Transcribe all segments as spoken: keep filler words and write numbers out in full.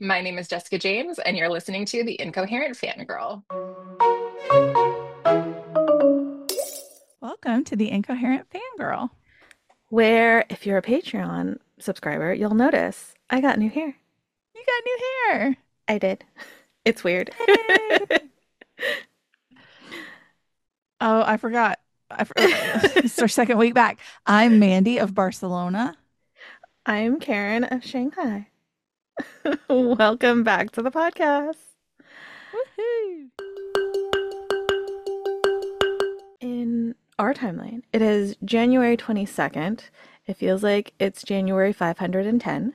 My name is Jessica James, and you're listening to The Incoherent Fangirl. Welcome to the Incoherent Fangirl. Where if you're a Patreon subscriber, you'll notice I got new hair. You got new hair. I did. It's weird. Yay. Oh, I forgot. I for- It's our second week back. I'm Mandy of Barcelona. I'm Karen of Shanghai. Welcome back to the podcast. Woohoo. In our timeline, it is January twenty-second. It feels like it's January five hundred ten.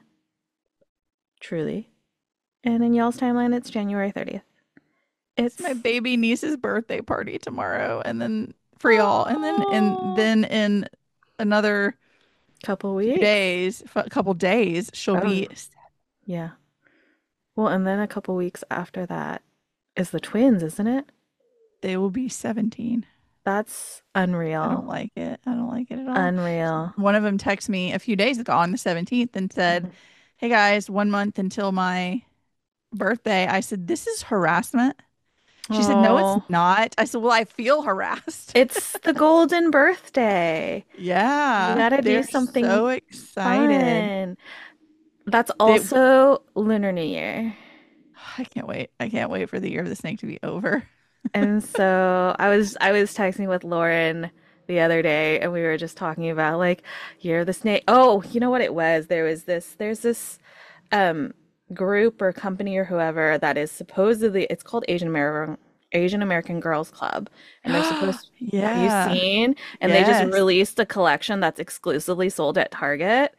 Truly. And in y'all's timeline, it's January thirtieth. It's It's my baby niece's birthday party tomorrow, and then for y'all, and then and oh, then in another couple few weeks. days, a couple days, she'll Oh, be. yeah. Well, and then a couple weeks after that is the twins, isn't it? They will be seventeen. That's I don't unreal. like it. I don't like it at all. Unreal. One of them texted me a few days ago on the seventeenth and said, Mhm. "Hey guys, one month until my birthday." I said, "This is harassment." She said, "No, it's Oh, not." I said, "Well, I feel harassed." it's the golden birthday. You Yeah, gotta do they're something so excited. fun. That's They, also Lunar New Year. I can't wait. I can't wait for the year of the snake to be over. And so I was I was texting with Lauren the other day and we were just talking about like Year of the Snake. Oh, you know what it was? There was this there's this um group or company or whoever that is supposedly it's called Asian American Asian American Girls Club and they're supposed have you Yeah. seen? And they just Yes. released a collection that's exclusively sold at Target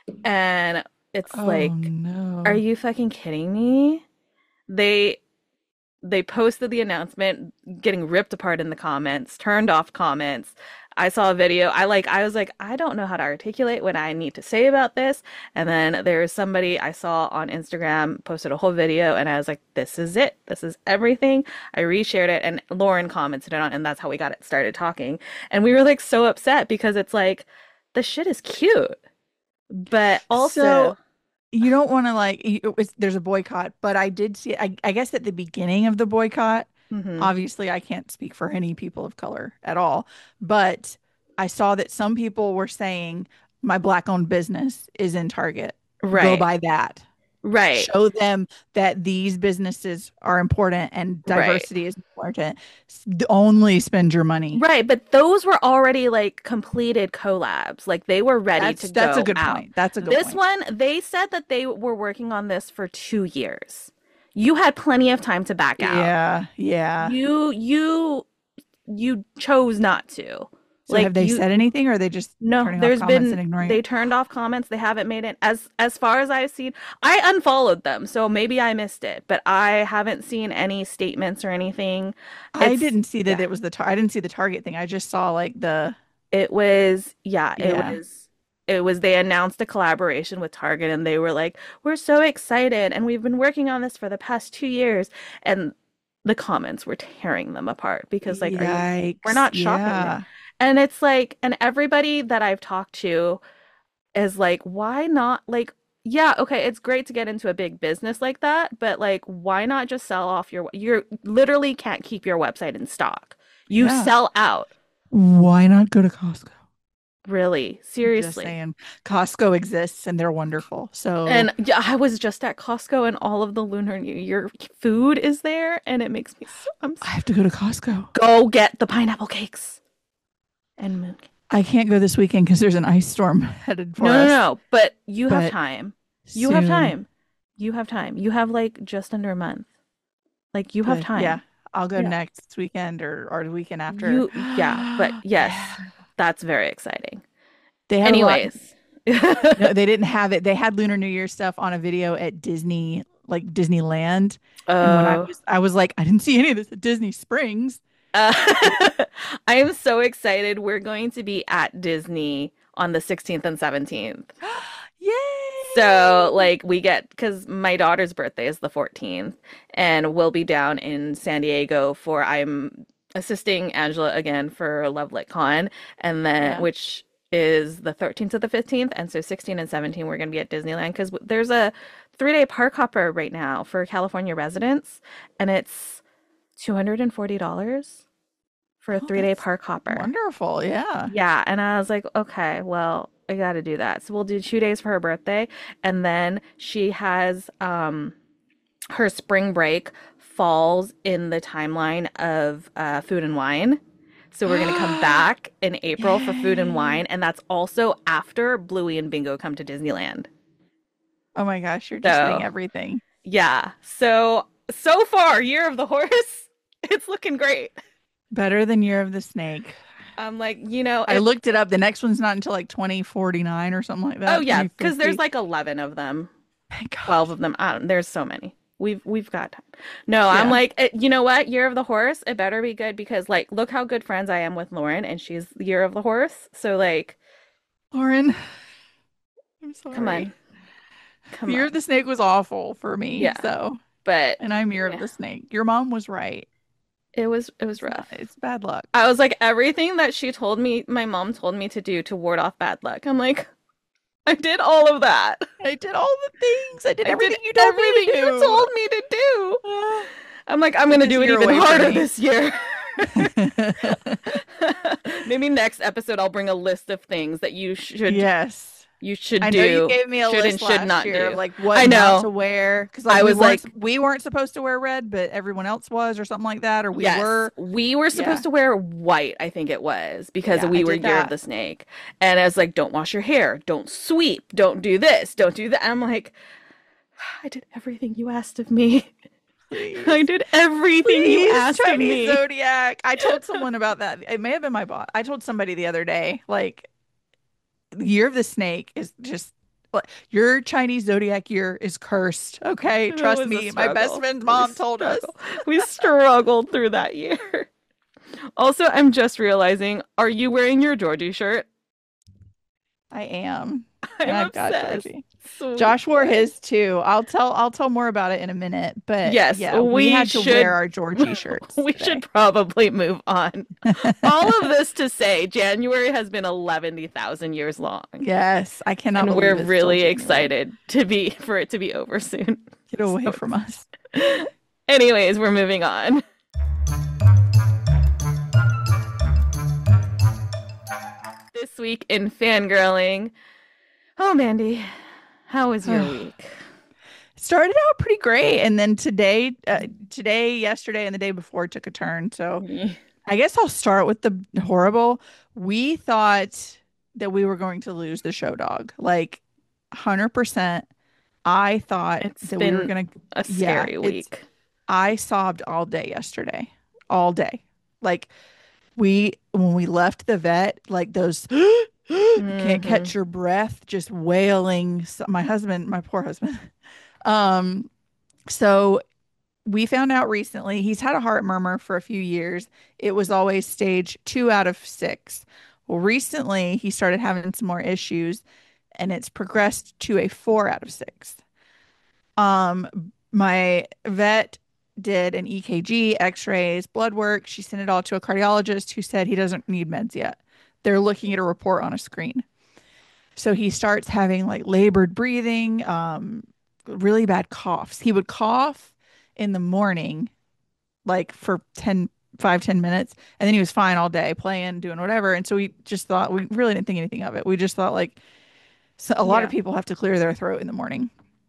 and it's Oh like, are no. you fucking kidding me? They they posted the announcement getting ripped apart in the comments, turned off comments. I saw a video. I like I was like, I don't know how to articulate what I need to say about this. And then there was somebody I saw on Instagram posted a whole video and I was like, this is it. This is everything. I reshared it and Lauren commented on it and that's how we got it started talking. And we were like so upset because it's like the shit is cute. But So also, you don't want to like you, it's, there's a boycott, but I did see I, I guess at the beginning of the boycott, mhm. obviously I can't speak for any people of color at all, but I saw that some people were saying my black owned business is in Target. Go Right. buy that. Right. Show them that these businesses are important and Right. diversity is important. S- Only spend your money. Right, but those were already like completed collabs. Like they were ready to That's that's a go good out. point. That's a good This point. one, they said that they were working on this for two years. You had plenty of time to back out. Yeah, yeah. You you you chose not to. So Like have they you said anything or are they just no, turning off there's comments been and ignoring they it? turned off comments. They haven't made it as as far as I've seen. I unfollowed them, so maybe I missed it, but I haven't seen any statements or anything. I It's didn't see that yeah. it was the tar I didn't see the Target thing. I just saw like the It was, yeah, it yeah. was, it was, they announced a collaboration with Target and they were like, we're so excited and we've been working on this for the past two years. And the comments were tearing them apart because, like, are you, we're Yikes. not shopping there. Yeah. And it's like, and everybody that I've talked to is like, why not? Like, yeah, okay, it's great to get into a big business like that, but like, why not just sell off your, you literally can't keep your website in stock. You Yeah. sell out. Why not go to Costco? Really, Just seriously. saying. Costco exists and they're wonderful. So And yeah, I was just at Costco and all of the Lunar New Year food is there and it makes me so I'm I so have to go to Costco. go get the pineapple cakes and moon cake. I can't go this weekend because there's an ice storm headed No, for no, us, no, but you have but time. You have soon. time. You have time. You have like just under a month. Like you have Good. Yeah. time. I'll go Yeah. next weekend or or the weekend after. You yeah, but Yeah. yes, that's very exciting. They had a lot. Anyways. No, they didn't have it. They had Lunar New Year stuff on a video at Disney, like Disneyland. And when I Oh. was, I was like, I didn't see any of this at Disney Springs. Uh, I am so excited. We're going to be at Disney on the sixteenth and seventeenth. So, Yay! like, we get because my daughter's birthday is the fourteenth, and we'll be down in San Diego for I'm assisting Angela again for Love Lit Con, and then Yeah. which is the thirteenth to the fifteenth, and so sixteen and seventeen we're going to be at Disneyland because there's a three day park hopper right now for California residents, and it's two hundred forty dollars for a Oh, three day that's park hopper. wonderful. Yeah. Yeah, and I was like, okay, well, I got to do that. So we'll do two days for her birthday, and then she has um her spring break falls in the timeline of uh, Food and Wine. So we're gonna come back in April for Food and Yay. Wine, and that's also after Bluey and Bingo come to Disneyland. Oh my gosh, you're just hitting So everything. yeah, so so far, Year of the Horse, it's looking great. Better than Year of the Snake. I'm like, you know, I it. looked it up. The next one's not until like twenty forty-nine or something like Oh that. yeah, because there's twenty fifty. like eleven of them. Thank twelve God. of them. I don't, there's so many. We've we've got time. No, I'm Yeah. like, it, you know what? Year of the Horse, it better be good because like look how good friends I am with Lauren and she's the Year of the Horse. So like, Lauren, I'm come sorry. on. Come Year of on. the Snake was awful for me. Yeah. So, But and I'm Year of yeah, the Snake. Your mom was right. it was it was It's not, rough. it's bad luck. I was like everything that she told me, my mom told me to do to ward off bad luck. I'm like, I did all of that. I did all the things. I did I did everything you told me everything to you do. told me to do. Ah, I'm like, I'm took gonna this do it year even away from harder me. this year. Maybe next episode I'll bring a list of things that you should Yes. you should I know you do, gave me a should and list should last not year of do. like I what not to know. wear because like I we was weren't like, we weren't supposed to wear red, but everyone else was or something like that, or we yes, were. we were supposed Yeah. to wear white, I think it was, because Yeah, I we were did Year of that. the Snake. And I was like, don't wash your hair, don't sweep, don't do this, don't do that. I'm like, I did everything you asked of me. I Please. did everything you Please, asked of Chinese me. zodiac. I told someone about that. It may have been my boss. I told somebody the other day, like, the year of the snake is just like your Chinese zodiac year is cursed. Okay. It Trust was a me. My best struggle. friend's We mom told us. struggle. We struggled through that year. Also, I'm just realizing, are you wearing your Georgie shirt? I am. And I'm I've got obsessed. Georgie. Sweet Josh wore boy. his too. I'll tell I'll tell more about it in a minute. But Yes, yeah, we we had to wear should our Georgie shirts we should today. probably move on. All of this to say, January has been eleven thousand years long, Yes, I cannot and we're believe it's still really January. excited to be for it to be over soon. Get away So, from us. anyways, we're moving on. This week in fangirling. Oh, Mandy, how was your week? Started out pretty great, and then today, uh, today, yesterday, and the day before took a turn. So I guess I'll start with the horrible. We thought that we were going to lose the show dog, like one hundred percent. I thought It's that we were been gonna, a yeah, scary it's, week. I sobbed all day yesterday, all day. Like we, when we left the vet, like those, can't Hmm. catch your breath, just wailing. So my husband, my poor husband. Um, so we found out recently he's had a heart murmur for a few years. It was always stage two out of six. Well, recently he started having some more issues and it's progressed to a four out of six. Um, my vet did an E K G, x-rays, blood work. She sent it all to a cardiologist who said he doesn't need meds yet. They're looking at a report on a screen. So he starts having like labored breathing, um, really bad coughs. He would cough in the morning, like for ten, five, ten minutes, and then he was fine all day, playing, doing whatever. And so we just thought, we really didn't think anything of it. We just thought like so a lot of Yeah. people have to clear their throat in the morning.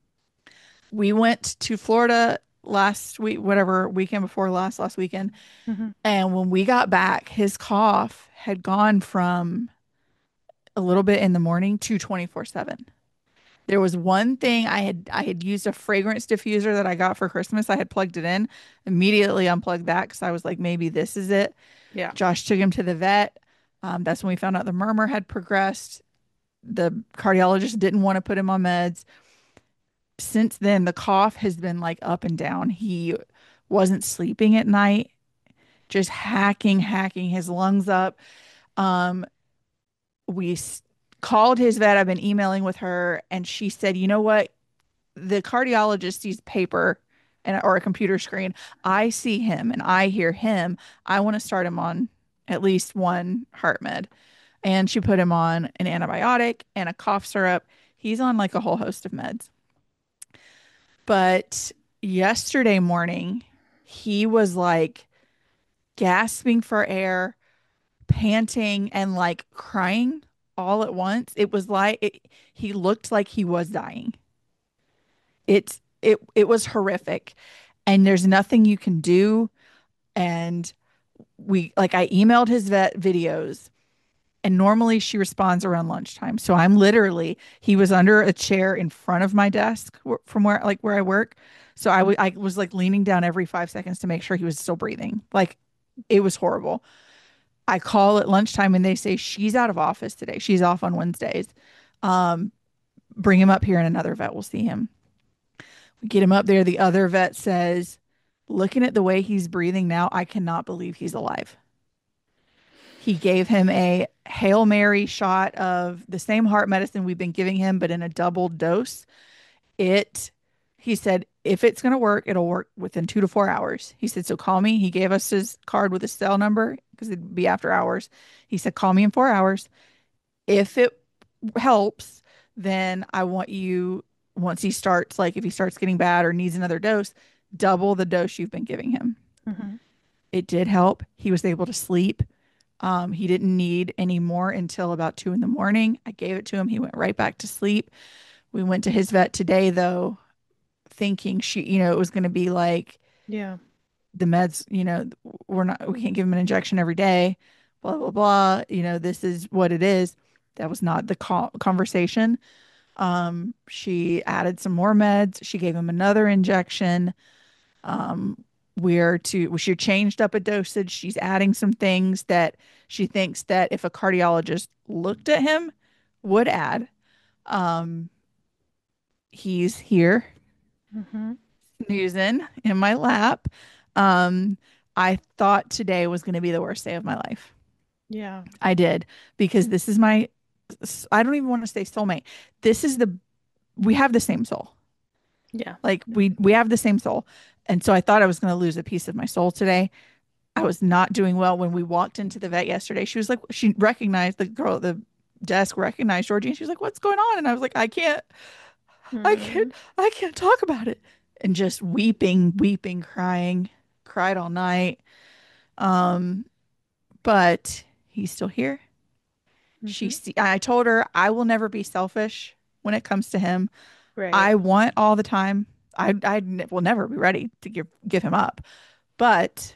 We went to Florida last week, whatever weekend before last, last weekend. Hmm. And when we got back, his cough had gone from a little bit in the morning to twenty-four seven. There was one thing I had I had used a fragrance diffuser that I got for Christmas. I had plugged it in, immediately unplugged that because I was like, maybe this is it. Yeah. Josh took him to the vet. Um, that's when we found out the murmur had progressed. The cardiologist didn't want to put him on meds. Since then, the cough has been like up and down. He wasn't sleeping at night, just hacking, hacking his lungs up. Um, we s- called his vet. I've been emailing with her, and she said, "You know what? The cardiologist sees paper and or a computer screen. I see him and I hear him. I want to start him on at least one heart med." And she put him on an antibiotic and a cough syrup. He's on like a whole host of meds. But yesterday morning, he was like gasping for air, panting, and like crying all at once. It was like it, he looked like he was dying. It's it it was horrific, and there's nothing you can do. And we like I emailed his vet videos, and normally she responds around lunchtime. So I'm literally he was under a chair in front of my desk wh- from where like where I work. So I w- I was like leaning down every five seconds to make sure he was still breathing. Like it was horrible. I call at lunchtime and they say she's out of office today. She's off on Wednesdays. Um, Bring him up here and another vet will see him. We get him up there. The other vet says, looking at the way he's breathing now, I cannot believe he's alive. He gave him a Hail Mary shot of the same heart medicine we've been giving him, but in a double dose. It, he said, if it's going to work, it'll work within two to four hours. He said, so call me. He gave us his card with his cell number because it'd be after hours. He said, call me in four hours. If it helps, then I want you, once he starts, like if he starts getting bad or needs another dose, double the dose you've been giving him. Hmm. It did help. He was able to sleep. Um, he didn't need any more until about two in the morning. I gave it to him. He went right back to sleep. We went to his vet today, though, thinking she, you know, it was going to be like Yeah. the meds, you know, we're not, we can't give him an injection every day, blah, blah, blah. You know, this is what it is. That was not the co- conversation. Um, she added some more meds. She gave him another injection. Um, we're to, she changed up a dosage. She's adding some things that she thinks that if a cardiologist looked at him would add. Um, he's here Hmm. snoozing in my lap. Um, I thought today was going to be the worst day of my life. Yeah. I did because this is my, I don't even want to say soulmate. This is the, we have the same soul. Yeah. Like we, we have the same soul. And so I thought I was going to lose a piece of my soul today. I was not doing well when we walked into the vet yesterday. She was like, she recognized the girl at the desk, recognized Georgie, and she was like, "What's going on?" And I was like, "I can't, I can't, Mm. I can't talk about it." And just weeping, weeping, crying, cried all night. Um, but he's still here. She, Hmm. see, I told her I will never be selfish when it comes to him. Right. I want all the time. I, I n- will never be ready to give give him up. But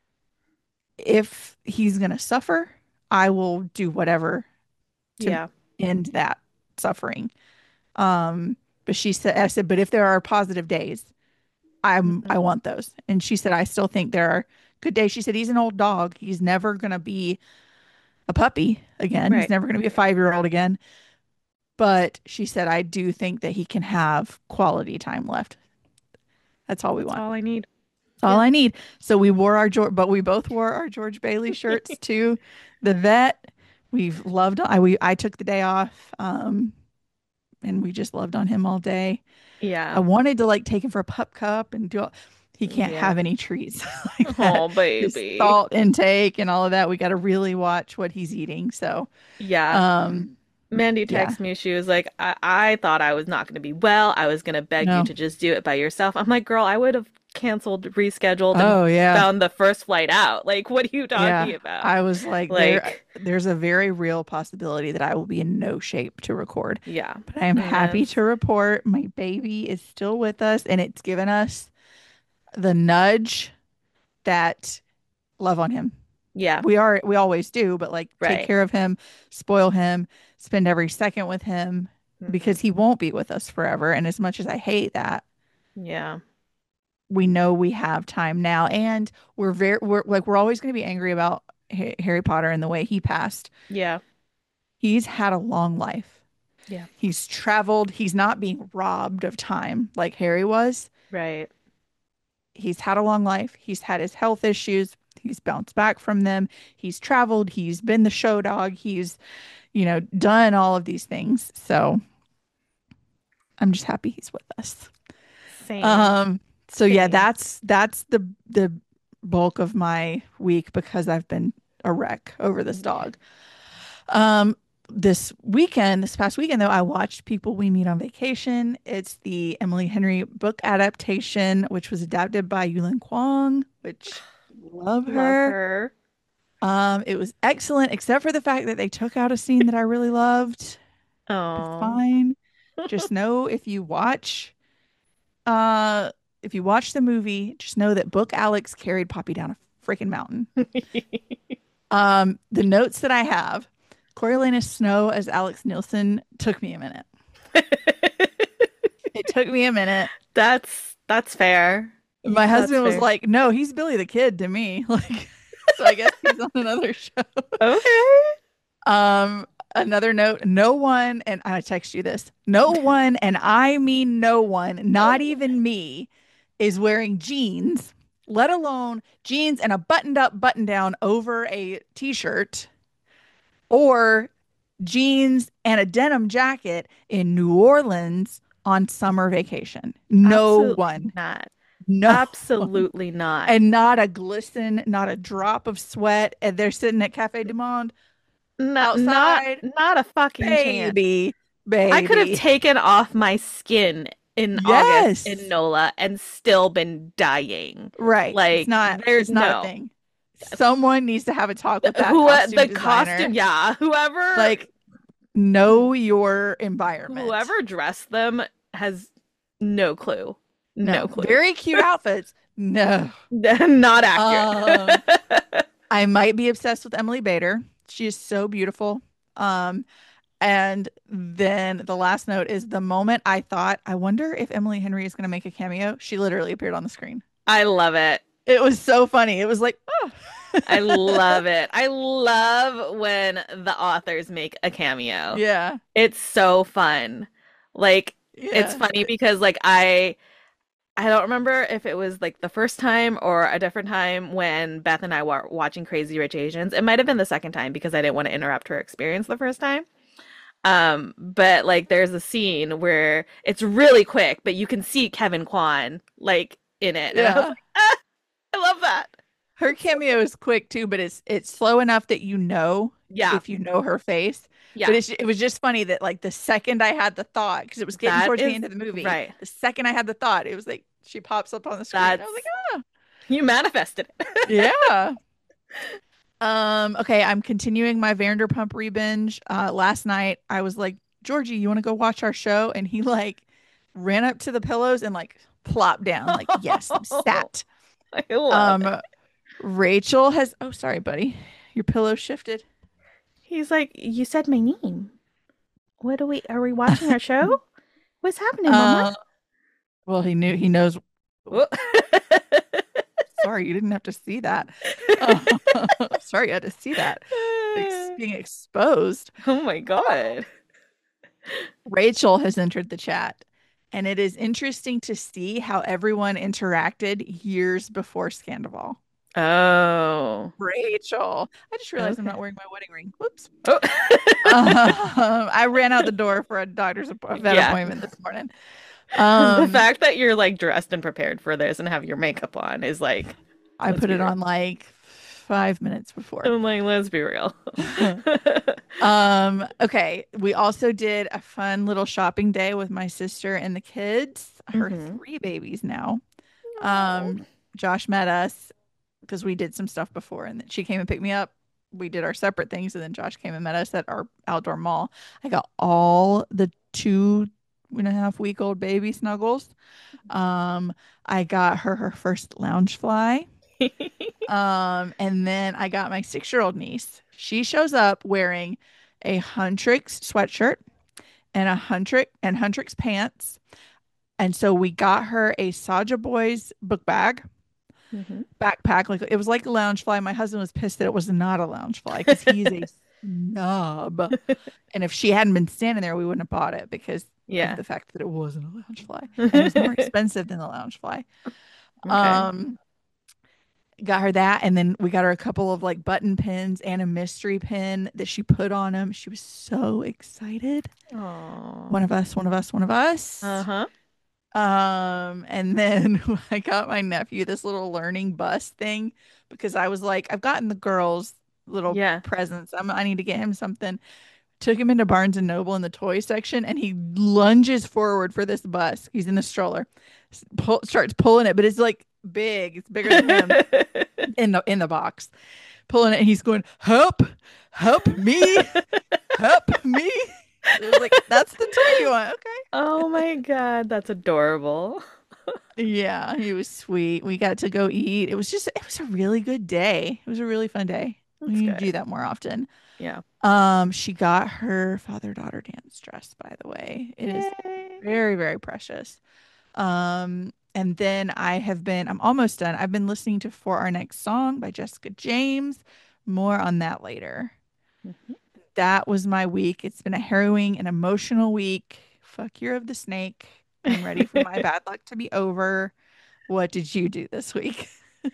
if he's gonna suffer, I will do whatever to Yeah. end that suffering. Um, but she said, I said, but if there are positive days, I'm I Hmm. want those. And she said, I still think there are good days. She said, he's an old dog. He's never gonna be a puppy again. He's Right. never gonna be a five year old again. But she said, I do think that he can have quality time left. That's all we That's want. all I need. All Yeah. I need. So we wore our George, but we both wore our George Bailey shirts to the vet. We've loved. I we I took the day off, um, and we just loved on him all day. I Yeah. wanted to like take him for a pup cup and do. All, he can't Yeah. have any treats like that. Oh, His baby. salt intake and all of that. We got to really watch what he's eating. So, Yeah. um, Mandy yeah, texted me. She was like, I, I thought I was not going to be well. I was going to beg you no. to just do it by yourself. I'm like, girl, I would have canceled, rescheduled, and Oh yeah, found the first flight out. Like, what are you talking yeah. about? I was like, there. Like, There's a very real possibility that I will be in no shape to record. yeah. But I am And happy that's, to report my baby is still with us, and it's given us the nudge that love on him. yeah, We are we always do, but like take right. care of him, spoil him, spend every second with him because Hmm. he won't be with us forever. And as much as I hate that, Yeah. we know we have time now, and we're very we're like we're always going to be angry about Ha- Harry Potter and the way he passed. Yeah. He's had a long life. Yeah. He's traveled. He's not being robbed of time like Harry was. Right. He's had a long life. He's had his health issues. He's bounced back from them. He's traveled. He's been the show dog. He's, you know, done all of these things. So I'm just happy he's with us. Same. Um, so yeah, Same. that's that's the the bulk of my week because I've been a wreck over this Yeah. dog. Um, this weekend, this past weekend, though, I watched People We Meet on Vacation. It's the Emily Henry book adaptation, which was adapted by Yulin Kwong, which love Love her. her. Um, it was excellent, except for the fact that they took out a scene that I really loved. It's Oh. fine. Just know if you watch, uh, if you watch the movie, just know that Book Alex carried Poppy down a freaking mountain. Um, the notes that I have, Coriolanus Snow as Alex Nielsen took me a minute. It took me a minute. That's that's fair. My That's husband was fair. like, "No, he's Billy the Kid to me." Like, so I guess he's on another show. Okay. Um, another note, no one, and I text you this, no one, and I mean no one, not even me, is wearing jeans, let alone jeans and a buttoned up button down over a t-shirt, or jeans and a denim jacket in New Orleans on summer vacation. No Absolutely one. not. No one. Absolutely not. And not a glisten, not a drop of sweat. And they're sitting at Cafe du Monde Not not outside. not a fucking chance. Baby, I could have baby. taken off my skin in August in Yes. NOLA and still been dying. Right. It's Like, not, it's there's not a no. thing. Someone needs to have a talk with that Who costume the designer. costume, yeah, whoever Like, know your environment. whoever dressed them has no clue. No No, clue. very cute outfits. No. Not Um, accurate. I might be obsessed with Emily Bader. She is so beautiful. Um, and then the last note is the moment I thought, I wonder if Emily Henry is going to make a cameo. She literally appeared on the screen. I love it. It was so funny. It was like, oh. I love it. I love when the authors make a cameo. Yeah. It's so fun. Like, it's Yeah. funny because like I I don't remember if it was like the first time or a different time when Beth and I were watching Crazy Rich Asians. It might have been the second time because I didn't want to interrupt her experience the first time. Um, but like there's a scene where it's really quick, but you can see Kevin Kwan like in it. And I was Yeah. like, ah, I love that. Her cameo is quick too, but it's it's slow enough that you know Yeah. if you know her face. Yeah. But it's, it was just funny that like the second I had the thought, because it was getting That towards the is end of the movie, right. the second I had the thought, it was like she pops up on the screen. I was That's like, ah, you manifested it. yeah. Um, okay, I'm continuing my Vanderpump re-binge. Uh, last night I was like, Georgie, you want to go watch our show? And he like ran up to the pillows and like plopped down, like, yes, I'm sat. I love it. Um, Rachel has, oh, sorry, buddy, your pillow shifted. He's like, you said my name. What are we? Are we watching our show? What's happening, Mama? Uh, well, he knew, he knows. Whoa. Sorry, you didn't have to see that. Uh, sorry, you had to see that. Ex- being exposed. Oh my God. Rachel has entered the chat, and it is interesting to see how everyone interacted years before Scandival. Oh. Rachel, I just realized I'm Okay. not wearing my wedding ring. Whoops. Oh. Um, I ran out the door for a doctor's app- vet Yeah. appointment this morning. The Um, fact that you're like dressed and prepared for this and have your makeup on is like, I let's put be it real. on like five minutes before. I'm like, let's be real. Um, okay. We also did a fun little shopping day with my sister and the kids, her Mhm. three babies now. Um, Josh met us because we did some stuff before, and then she came and picked me up. We did our separate things, and then Josh came and met us at our outdoor mall. I got all the two and a half week old baby snuggles. Um, I got her her first lounge fly. Um, and then I got my six year old niece. She shows up wearing a Huntrix sweatshirt and a Huntrick and Huntrix pants. And so we got her a Saja Boys book bag, Mhm. backpack. Like it was like a lounge fly. My husband was pissed that it was not a lounge fly because he's a snob. And if she hadn't been standing there, we wouldn't have bought it because Yeah. of the fact that it wasn't a lounge fly. And it was more expensive than the lounge fly. Okay. Um, got her that, and then we got her a couple of like button pins and a mystery pin that she put on them. She was so excited. Aw. One of us, one of us, one of us. Uh-huh. Um, and then I got my nephew this little learning bus thing because I was like, I've gotten the girls little Yeah. presents. I'm, I need to get him something. took him into Barnes and Noble in the toy section, and he lunges forward for this bus. He's in the stroller, s- pull, starts pulling it, but it's like big. It's bigger than him in the in the box. Pulling it, and he's going, "Help, help me, help me." It was like, "That's the toy you want, okay?" Oh my God, that's adorable. Yeah, he was sweet. We got to go eat. It was just, it was a really good day. It was a really fun day. We That's need to do good. that more often. Yeah. Um, she got her father-daughter dance dress, by the way. It is Yay. very, very precious. Um, and then I have been, I'm almost done. I've been listening to For Our Next Song by Jessica James. More on that later. Mhm. That was my week. It's been a harrowing and emotional week. Fuck Year of the Snake. I'm ready for my bad luck to be over. What did you do this week?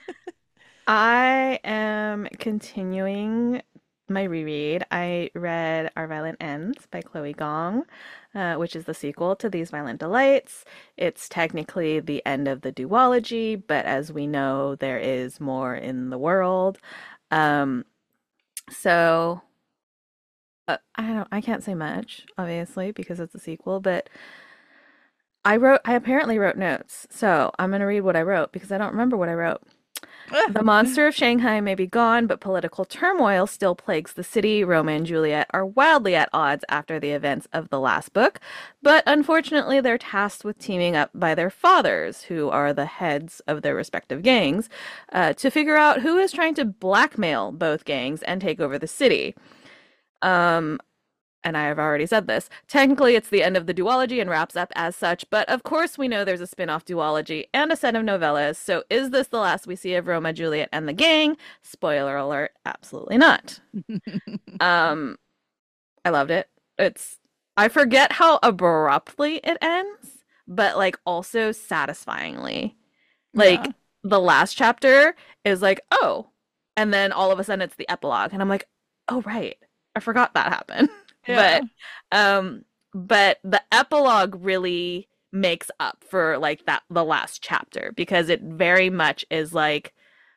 I am continuing my reread. I read Our Violent Ends by Chloe Gong, uh, which is the sequel to These Violent Delights. It's technically the end of the duology, but as we know, there is more in the world. Um, so uh, I don't, I can't say much, obviously, because it's a sequel, but I wrote, I apparently wrote notes. So I'm going to read what I wrote because I don't remember what I wrote. The monster of Shanghai may be gone, but political turmoil still plagues the city. Romeo and Juliet are wildly at odds after the events of the last book, but unfortunately they're tasked with teaming up by their fathers, who are the heads of their respective gangs, uh, to figure out who is trying to blackmail both gangs and take over the city. Um, and I have already said this. Technically, it's the end of the duology and wraps up as such, but of course we know there's a spin-off duology and a set of novellas, so is this the last we see of Roma, Juliet, and the gang? Spoiler alert, absolutely not. Um, I loved it. It's I forget how abruptly it ends, but like also satisfyingly. Yeah. Like the last chapter is like, oh, and then all of a sudden it's the epilogue, and I'm like, oh right, I forgot that happened. Yeah. But um but the epilogue really makes up for like that the last chapter because it very much is like,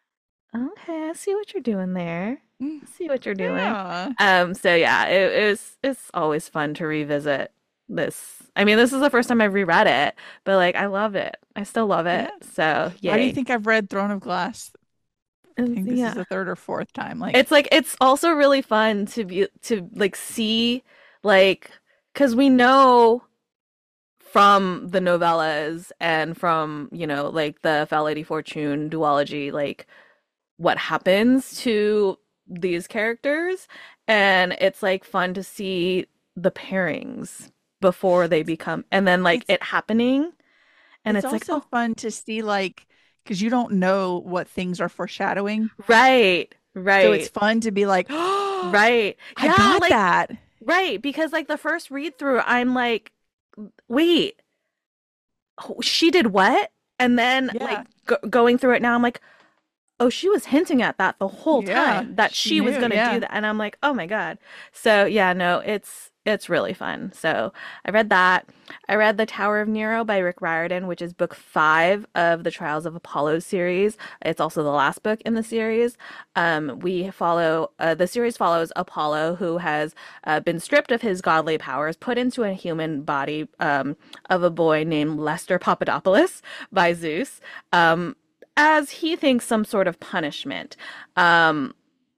okay, I see what you're doing there. I see what you're doing. Yeah. Um so yeah, it, it was it's always fun to revisit this. I mean, this is the first time I've reread it, but like I love it. I still love Yeah. it. So Why do you yay. think I've read Throne of Glass? I It's- think this is yeah. the third or fourth time. Like, It's like it's also really fun to be to like see like because we know from the novellas and from, you know, like the Foul Lady Fortune duology, like what happens to these characters. And it's like fun to see the pairings before they become, and then like it's it happening. And it's it's like, also oh, fun to see, like, because you don't know what things are foreshadowing. right, So it's right, fun to be like, oh, right. I Yeah, got like, that. right. Because like the first read through, I'm like, wait, oh, she did what? And then like Yeah. go going through it now, I'm like, oh, she was hinting at that the whole Yeah. time that She she was knew. gonna do Yeah. that, and I'm like, oh my God. So yeah, no, it's it's really fun. So I read that. I read The Tower of Nero by Rick Riordan, which is book five of the Trials of Apollo series. It's also the last book in the series. Um, we follow uh, the series follows Apollo, who has uh, been stripped of his godly powers, put into a human body um, of a boy named Lester Papadopoulos by Zeus. Um, as he thinks some sort of punishment. Um,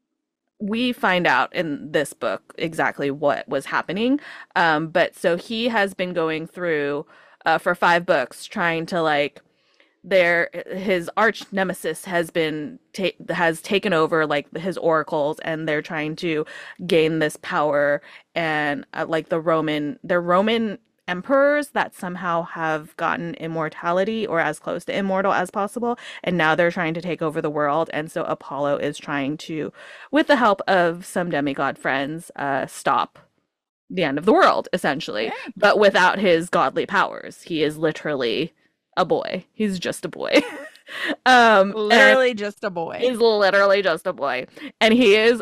we find out in this book exactly what was happening. Um, but so he has been going through uh, for five books trying to like there his arch nemesis has been ta- has taken over like his oracles, and they're trying to gain this power, and uh, like the Roman they're Roman emperors that somehow have gotten immortality or as close to immortal as possible, and now they're trying to take over the world. And so Apollo is trying to, with the help of some demigod friends, uh stop the end of the world essentially, Okay. but without his godly powers. He is literally a boy. He's just a boy. um and Literally just a boy. he's literally just a boy, and he is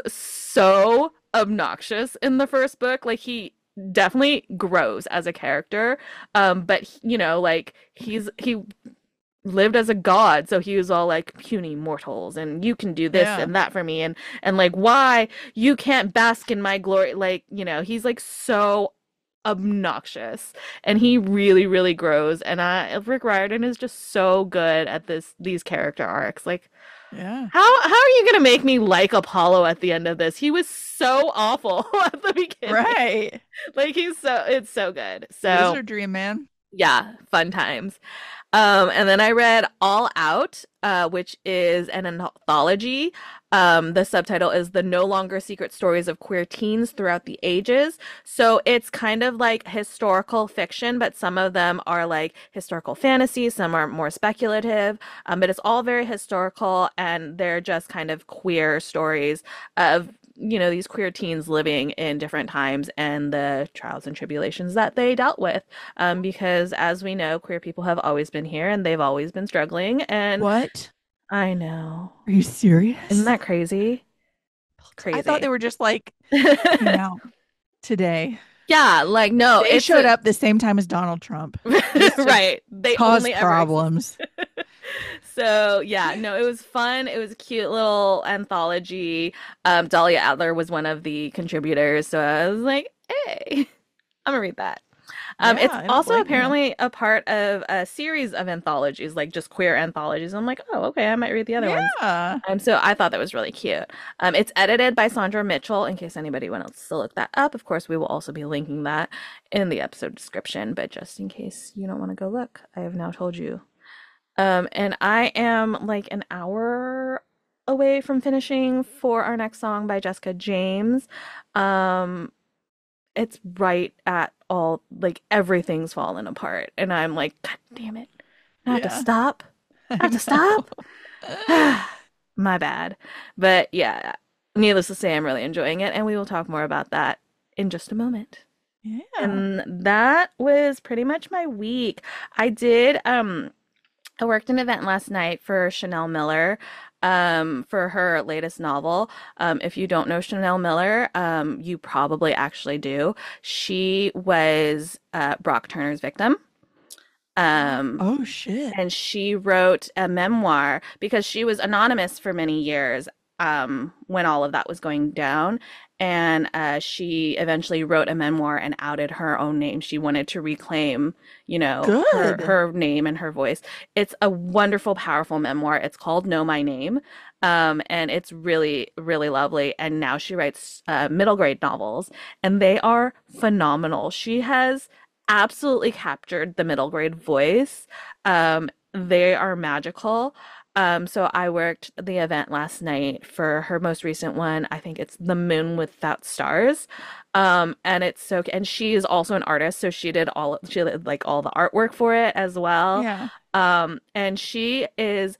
so obnoxious in the first book. Like he definitely grows as a character, um but you know, like he's he lived as a god, so he was all like puny mortals and you can do this Yeah. and that for me, and and like why you can't bask in my glory, like, you know, he's like so obnoxious, and he really really grows, and I Rick Riordan is just so good at this these character arcs. Like Yeah. how how are you gonna make me like Apollo at the end of this? He was so awful at the beginning. Right. Like he's so it's so good. So Wizardry, man. yeah, fun times. Um, and then I read All Out, uh, which is an anthology. Um, the subtitle is The No Longer Secret Stories of Queer Teens Throughout the Ages. So it's kind of like historical fiction, but some of them are like historical fantasy, some are more speculative, um, but it's all very historical, and they're just kind of queer stories of, you know, these queer teens living in different times and the trials and tribulations that they dealt with. Um, because as we know, queer people have always been here and they've always been struggling. And What? I know. Are you serious? Isn't that crazy? Crazy. I thought they were just like came out today. Yeah, like no, They it's showed a- up the same time as Donald Trump. Just to right. They Cause only ever problems. So yeah, no, it was fun. It was a cute little anthology. Um, Dahlia Adler was one of the contributors, so I was like, hey, I'm gonna read that. Um, Yeah, it's I don't also blame you. apparently a part of a series of anthologies, like just queer anthologies. I'm like, oh, okay, I might read the other ones. Yeah. Um, so I thought that was really cute. Um, it's edited by Sandra Mitchell, in case anybody wants to look that up. Of course, we will also be linking that in the episode description, but just in case you don't want to go look, I have now told you. Um, and I am like an hour away from finishing For Our Next Song by Jessica James. Um, it's right at all, like everything's fallen apart, and I'm like, God damn it, I have to Yeah. stop. I have to stop. My bad. But yeah, needless to say, I'm really enjoying it, and we will talk more about that in just a moment. Yeah. And that was pretty much my week. I did um I worked an event last night for Chanel Miller, um, for her latest novel. Um, if you don't know Chanel Miller, um, you probably actually do. She was uh, Brock Turner's victim. Um, Oh shit. and she wrote a memoir because she was anonymous for many years, um, when all of that was going down. And uh, she eventually wrote a memoir and outed her own name. She wanted to reclaim, you know, her, Good. her name and her voice. It's a wonderful, powerful memoir. It's called Know My Name. Um, and it's really, really lovely. And now she writes uh, middle grade novels, and they are phenomenal. She has absolutely captured the middle grade voice. Um, they are magical. Um, so I worked the event last night for her most recent one. I think it's The Moon Without Stars. Um, and it's so, and she is also an artist, so she did all, she did like all the artwork for it as well. Yeah. Um, and she is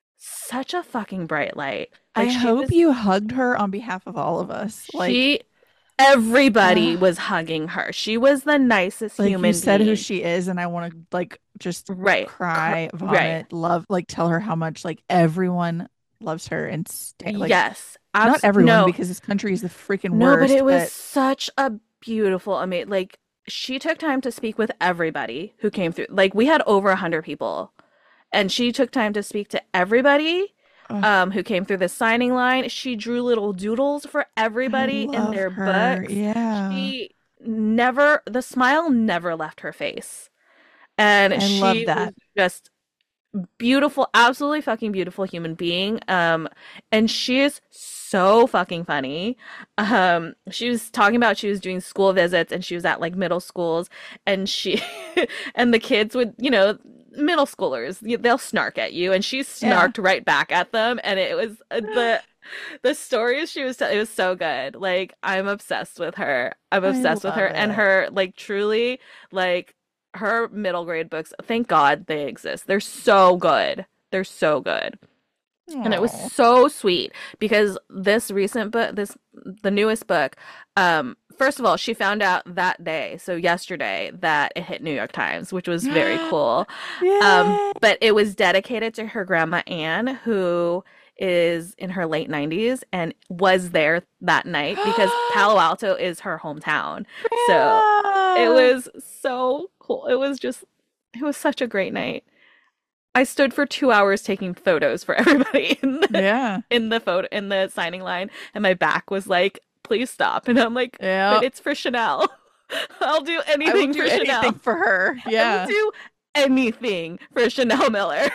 such a fucking bright light. I Like she hope was, you hugged her on behalf of all of us. Like, she, everybody uh, was hugging her. She was the nicest like human you said who being. she is, and I want to like just Right. cry, Cr- vomit, right. love, like tell her how much like everyone loves her and stay like Yes. not Abs- everyone no. because this country is the freaking No, but worst, it was but such a beautiful, amazing, like she took time to speak with everybody who came through. Like we had over a hundred people, and she took time to speak to everybody ugh, um who came through the signing line. She drew little doodles for I everybody in love their her. books. Yeah. She never, the smile never left her face. And I love she was that. just beautiful, absolutely fucking beautiful human being. Um, and she is so fucking funny. Um, she was talking about she was doing school visits and she was at like middle schools, and she and the kids would, you know, middle schoolers, y- they'll snark at you, and she Yeah. snarked right back at them, and it was uh, the the stories she was telling, it was so good. Like I'm obsessed with her. I'm I obsessed with love her, and it. her like truly like her middle grade books, thank God they exist. They're so good. They're so good. And it was Aw. so sweet because this recent book, this the newest book, um, first of all, she found out that day, so yesterday, that it hit New York Times, which was very cool. Um, Yay. but it was dedicated to her grandma Anne, who is in her late nineties and was there that night because Palo Alto is her hometown. So it Grandma. was so cool. It was just, it was such a great night. I stood for two hours taking photos for everybody in the, Yeah. in the photo in the signing line, and my back was like, "Please stop." And I'm like, Yeah. "But it's for Chanel. I'll do I will anything do for anything Chanel. for her. I Yeah. will do anything for Chanel Miller."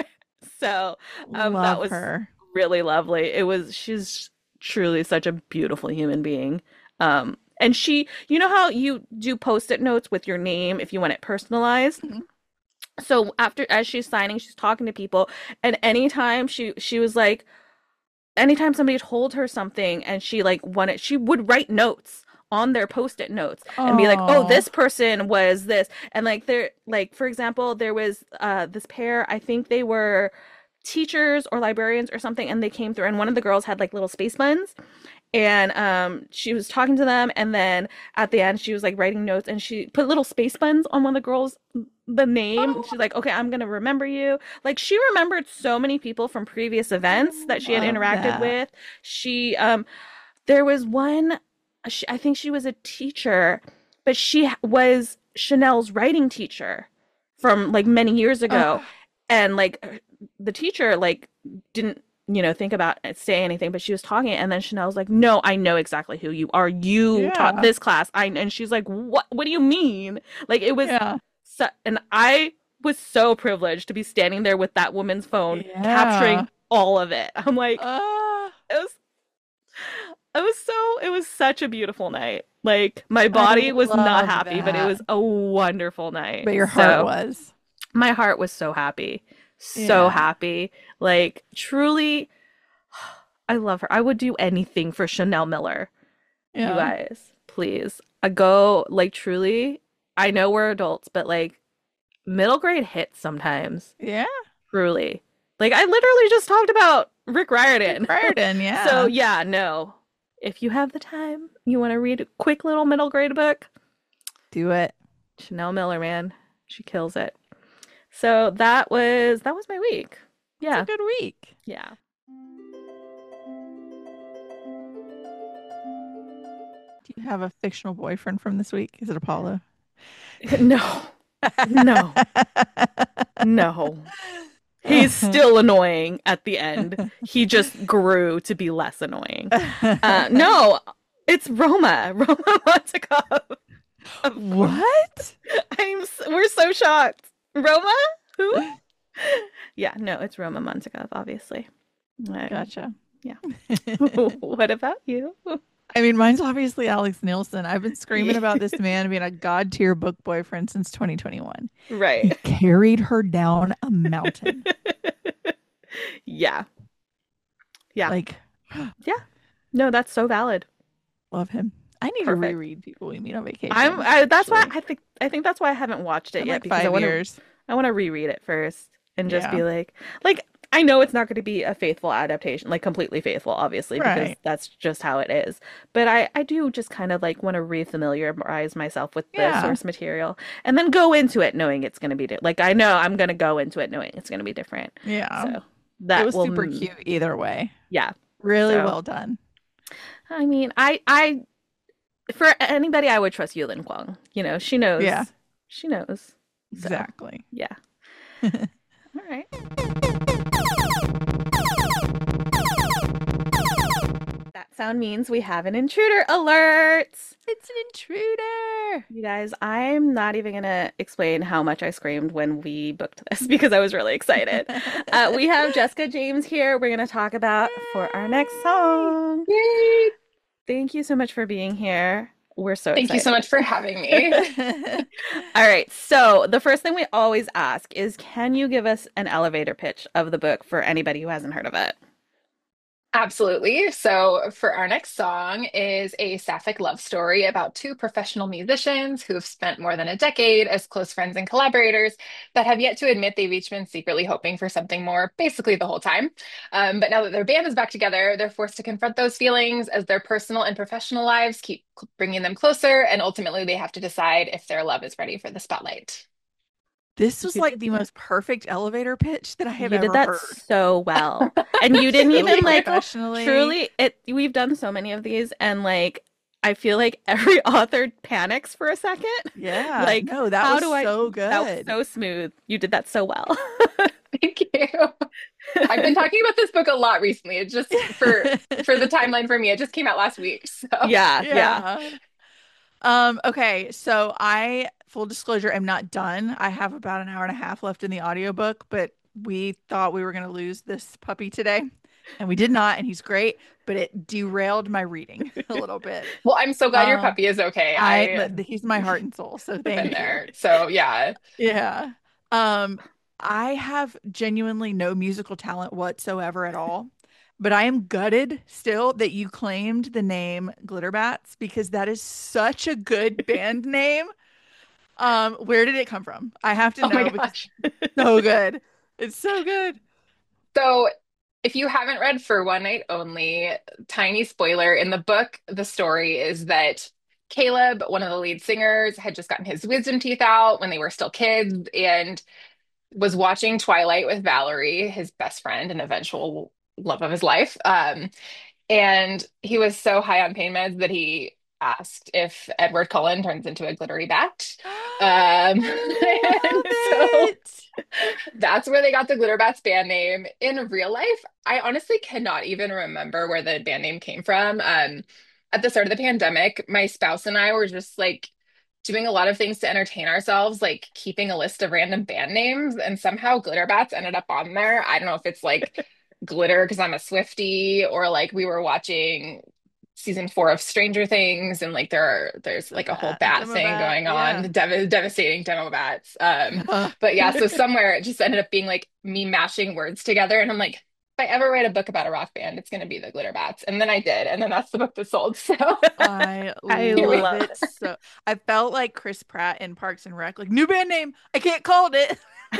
So um, that Love was her. really lovely. It was she's truly such a beautiful human being. Um, and she, you know how you do post-it notes with your name if you want it personalized? Mhm. So after as she's signing, she's talking to people, and anytime she she was like, anytime somebody told her something and she like wanted, she would write notes on their post-it notes and be like, "Oh, Oh. this person was this." And like there like for example, there was uh this pair, I think they were teachers or librarians or something, and they came through, and one of the girls had like little space buns, and um she was talking to them, and then at the end she was like writing notes, and she put little space buns on one of the girls, the name. Oh. She's like, "Okay, I'm gonna remember you." Like she remembered so many people from previous events that she had Love interacted that. with. She um there was one, she, I think she was a teacher, but she ha- was Chanel's writing teacher from like many years ago. Oh. And like uh, the teacher like didn't, you know, think about it, say anything, but she was talking, and then Chanel's like, "No, I know exactly who you are. You taught Yeah. this class." I And she's like, "What? What do you mean?" Like it was Yeah. so, and I was so privileged to be standing there with that woman's phone, Yeah. capturing all of it. I'm like, Uh, it was, it was so, it was such a beautiful night. Like my body was not love happy, but it that. was a wonderful night. but your heart So was. my heart was so happy, so Yeah. happy. Like truly, I love her. I would do anything for Chanel Miller. You Yeah. guys, please. I go like truly. I know we're adults, but like middle grade hits sometimes. Yeah. Truly. Like I literally just talked about Rick Riordan. Riordan, yeah. So yeah, no. If you have the time, you want to read a quick little middle grade book, do it. Chanel Miller, man. She kills it. So that was that was my week. It's Yeah. a good week. Yeah. Do you have a fictional boyfriend from this week? Is it Apollo? No. No. No. He's still annoying at the end. He just grew to be less annoying. Uh, no, it's Roma. Roma Montikov. What? I'm s- we're so shocked. Roma? Who? Yeah, no, it's Roma Montikov, obviously. Uh, Gotcha. Yeah. What about you? I mean, mine's obviously Alex Nielsen. I've been screaming about this man being a god tier book boyfriend since twenty twenty-one. He Right. carried her down a mountain. Yeah. Yeah. Like, No, that's so valid. love him. I need Perfect. to reread People We Meet on Vacation. I'm I, that's why actually. I think I think that's why I haven't watched it In yet, like because I five want to years. I want to reread it first and just Yeah. be like like I know it's not going to be a faithful adaptation, like completely faithful, obviously, because Right. that's just how it is. But I I do just kind of like want to refamiliarize myself with the Yeah. source material and then go into it knowing it's going to be di- like I know I'm going to go into it knowing it's going to be different. Yeah. So that it was will super mm, cute either way. Yeah. Really So- well done. I mean, I I for anybody I would trust Yulin Kwong. You know, she knows. Yeah. She knows. So, Exactly. yeah. All right. That sound means we have an intruder alert. It's an intruder. You guys, I'm not even gonna explain how much I screamed when we booked this because I was really excited. Uh, we have Jessica James here. We're gonna talk about for our next song. Yay! Thank you so much for being here. We're so Thank you so excited. much for having me. All right. So the first thing we always ask is, can you give us an elevator pitch of the book for anybody who hasn't heard of it? Absolutely. So, for our next song is a sapphic love story about two professional musicians who have spent more than a decade as close friends and collaborators, but have yet to admit they've each been secretly hoping for something more basically the whole time. Um, but now that their band is back together, they're forced to confront those feelings as their personal and professional lives keep cl- bringing them closer, and ultimately they have to decide if their love is ready for the spotlight. This was You like did the most perfect elevator pitch that I have You ever did that heard. so well. And you didn't So even like professionally. truly it we've done so many of these, and like I feel like every author panics for a second. Yeah. Like, no, that how was do I so good. That was so smooth. You did that so well. Thank you. I've been talking about this book a lot recently. It just for for the timeline for me, it just came out last week. So Yeah, yeah. Yeah. Um, okay, so I, full disclosure, am not done. I have about an hour and a half left in the audiobook, but we thought we were going to lose this puppy today, and we did not, and he's great, but it derailed my reading a little bit. well, I'm so glad your Um, puppy is okay. I I he's my heart and soul, so have been thank you. there. So yeah. Yeah. Um, I have genuinely no musical talent whatsoever at all, but I am gutted still that you claimed the name Glitterbats because that is such a good band name. Um, where did it come from? I have to Oh my know because gosh. it's so good. It's so good. So if you haven't read For One Night Only, tiny spoiler in the book, the story is that Caleb, one of the lead singers, had just gotten his wisdom teeth out when they were still kids and was watching Twilight with Valerie, his best friend and eventual love of his life. Um, and he was so high on pain meds that he asked if Edward Cullen turns into a glittery bat. Um, I and love so it. that's where they got the Glitterbats band name. In real life, I honestly cannot even remember where the band name came from. Um, at the start of the pandemic, my spouse and I were just like doing a lot of things to entertain ourselves, like keeping a list of random band names, and somehow Glitterbats ended up on there. I don't know if it's like glitter because I'm a Swiftie, or like we were watching season four of Stranger Things, and like there are there's The like a whole bat, bat thing Demobat, going on, yeah. dev devastating demo bats. Um, Uh, but yeah, so somewhere it just ended up being like me mashing words together, and I'm like, if I ever write a book about a rock band, it's gonna be the Glitter Bats, and then I did, and then that's the book that sold. So I I here we love love it so. I felt like Chris Pratt in Parks and Rec, like new band name. I can't call it.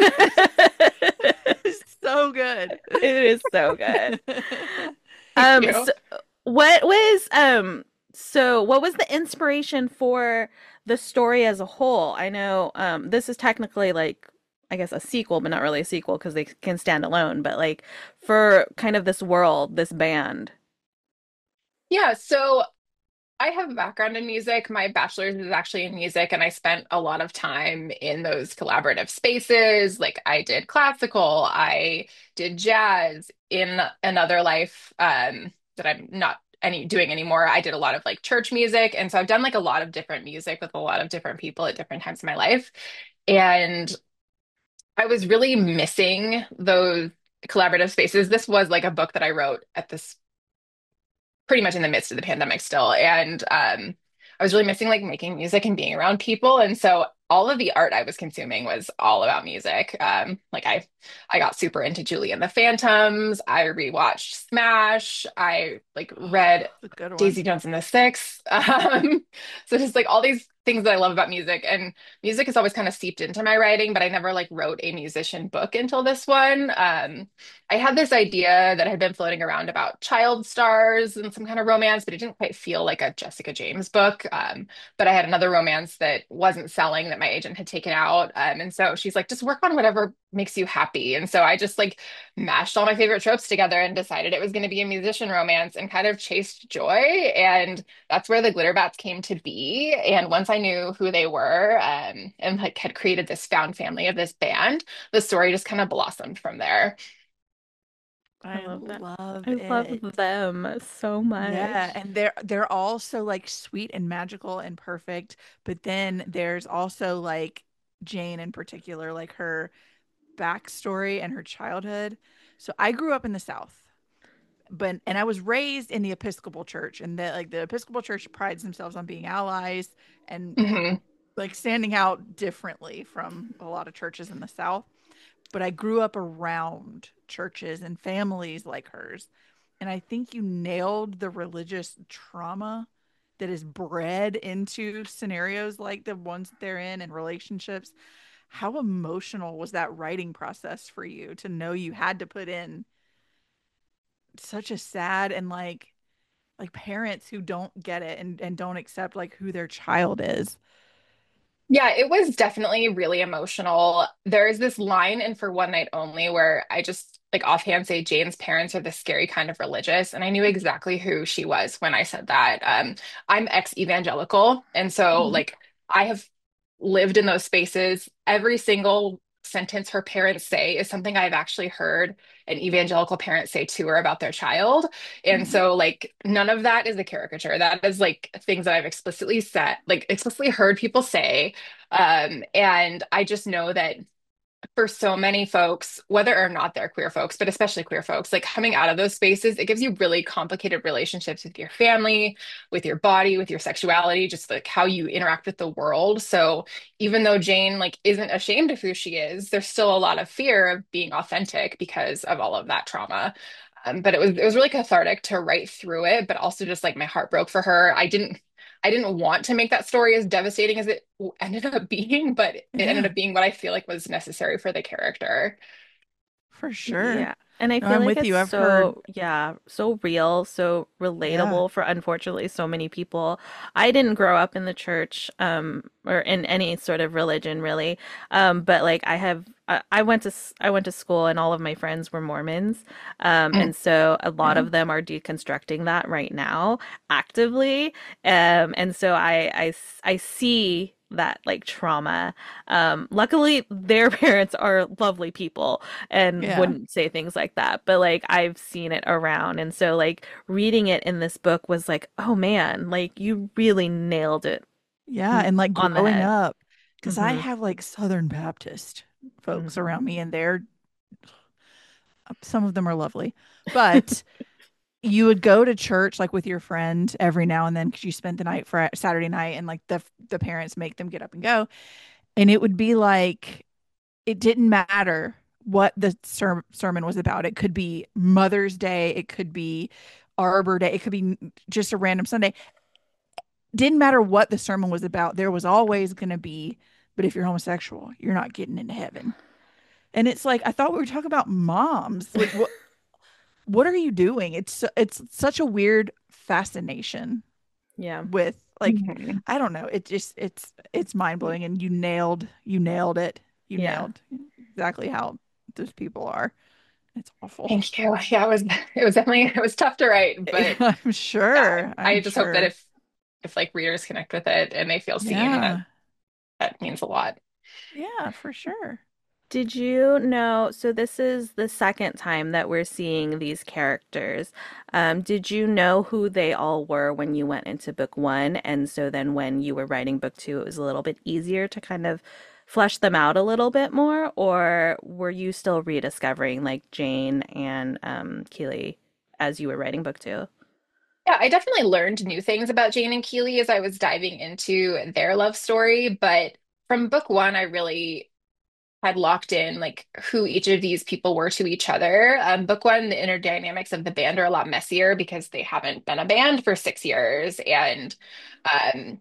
it. It's so good. It is so good. thank Um, you. so what was um so what was the inspiration for the story as a whole? I know um this is technically like I guess a sequel, but not really a sequel because they can stand alone, but like for kind of this world, this band. Yeah, so I have a background in music. My bachelor's is actually in music, and I spent a lot of time in those collaborative spaces. Like I did classical, I did jazz in another life um, that I'm not any doing anymore. I did a lot of like church music, and so I've done like a lot of different music with a lot of different people at different times in my life. And I was really missing those collaborative spaces. This was like a book that I wrote at this pretty much in the midst of the pandemic still. And um, I was really missing like making music and being around people. And so all of the art I was consuming was all about music. Um, like I, I got super into Julie and the Phantoms. I rewatched Smash. I like read It's a good one. Daisy Jones and the Six. Um, so just like all these things that I love about music, and music has always kind of seeped into my writing, but I never like wrote a musician book until this one. Um, I had this idea that had been floating around about child stars and some kind of romance, but it didn't quite feel like a Jessica James book. Um, but I had another romance that wasn't selling that my agent had taken out. Um, and so she's like, just work on whatever makes you happy. And so I just like mashed all my favorite tropes together and decided it was going to be a musician romance and kind of chased joy. And that's where the Glitterbats came to be. And once I knew who they were, um, and like had created this found family of this band, the story just kind of blossomed from there. I I love that. love I love it. them so much. Yeah, and they're they're all so like sweet and magical and perfect, but then there's also like Jane in particular, like her backstory and her childhood. So I grew up in the South, but and I was raised in the Episcopal Church, and that like the Episcopal Church prides themselves on being allies and Mhm. like standing out differently from a lot of churches in the South. But I grew up around churches and families like hers. And I think you nailed the religious trauma that is bred into scenarios like the ones that they're in and relationships. How emotional was that writing process for you to know you had to put in such a sad and like like parents who don't get it and, and don't accept like who their child is? Yeah, it was definitely really emotional. There's this line in For One Night Only where I just like offhand say Jane's parents are the scary kind of religious, and I knew exactly who she was when I said that. Um, I'm ex-evangelical, and so Mhm. like I have lived in those spaces every single sentence her parents say is something I've actually heard an evangelical parent say to her about their child. And Mhm. so, like, none of that is a caricature. That is like things that I've explicitly said, like, explicitly heard people say. Um, and I just know that for so many folks, whether or not they're queer folks, but especially queer folks, like coming out of those spaces, it gives you really complicated relationships with your family, with your body, with your sexuality, just like how you interact with the world. So even though Jane like isn't ashamed of who she is, there's still a lot of fear of being authentic because of all of that trauma. Um, but it was it was really cathartic to write through it, but also just like my heart broke for her. I didn't I didn't want to make that story as devastating as it ended up being, but it ended Yeah, up being what I feel like was necessary for the character. for sure. Yeah. And I No, feel I'm like with it's you. I've heard, so, yeah, so real, so yeah. relatable for unfortunately so many people. I didn't grow up in the church, um, or in any sort of religion really. Um, but like I have, I, I went to, s- I went to school and all of my friends were Mormons. Um, Mm. and so a lot Yeah. of them are deconstructing that right now actively. Um, and so I, I, s- I see that like trauma. Um, luckily their parents are lovely people and Yeah. wouldn't say things like that. But like I've seen it around. And so like reading it in this book was like, oh man, like you really nailed it Yeah. And like on the growing head. up, because I Hmm. have like Southern Baptist folks Hmm. around me, and they're some of them are lovely, but you would go to church like with your friend every now and then because you spent the night for Saturday night, and like the the parents make them get up and go, and it would be like it didn't matter what the ser- sermon was about. It could be Mother's Day, it could be Arbor Day, it could be just a random Sunday. Didn't matter what the sermon was about. There was always going to be, but if you're homosexual, you're not getting into heaven. And it's like I thought we were talking about moms. Like what what are you doing? It's it's such a weird fascination Yeah. with like Mhm. I don't know. It just it's it's mind-blowing, and you nailed you nailed it. You Yeah. nailed exactly how those people are. It's awful. Thank you. Yeah, it was it was definitely it was tough to write, but I'm yeah, sure. I I'm just hope that sure. if if like readers connect with it and they feel seen, that Yeah. that means a lot. Yeah, for sure. Did you know? So this is the second time that we're seeing these characters. Um, did you know who they all were when you went into book one? And so then when you were writing book two, it was a little bit easier to kind of flesh them out a little bit more, or were you still rediscovering like Jane and um, Keely as you were writing book two? Yeah, I definitely learned new things about Jane and Keely as I was diving into their love story, but from book one, I really had locked in like who each of these people were to each other. Um, book one, the inner dynamics of the band are a lot messier because they haven't been a band for six years. And um,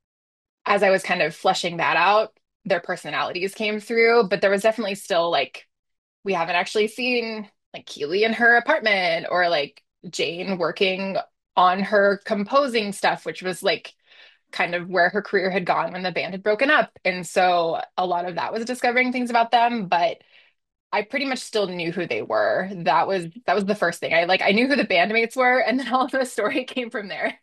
as I was kind of fleshing that out, their personalities came through, but there was definitely still like, we haven't actually seen like Keely in her apartment or like Jane working on her composing stuff, which was like kind of where her career had gone when the band had broken up. And so a lot of that was discovering things about them, but I pretty much still knew who they were. That was that was the first thing. I like I knew who the bandmates were, and then all of the story came from there.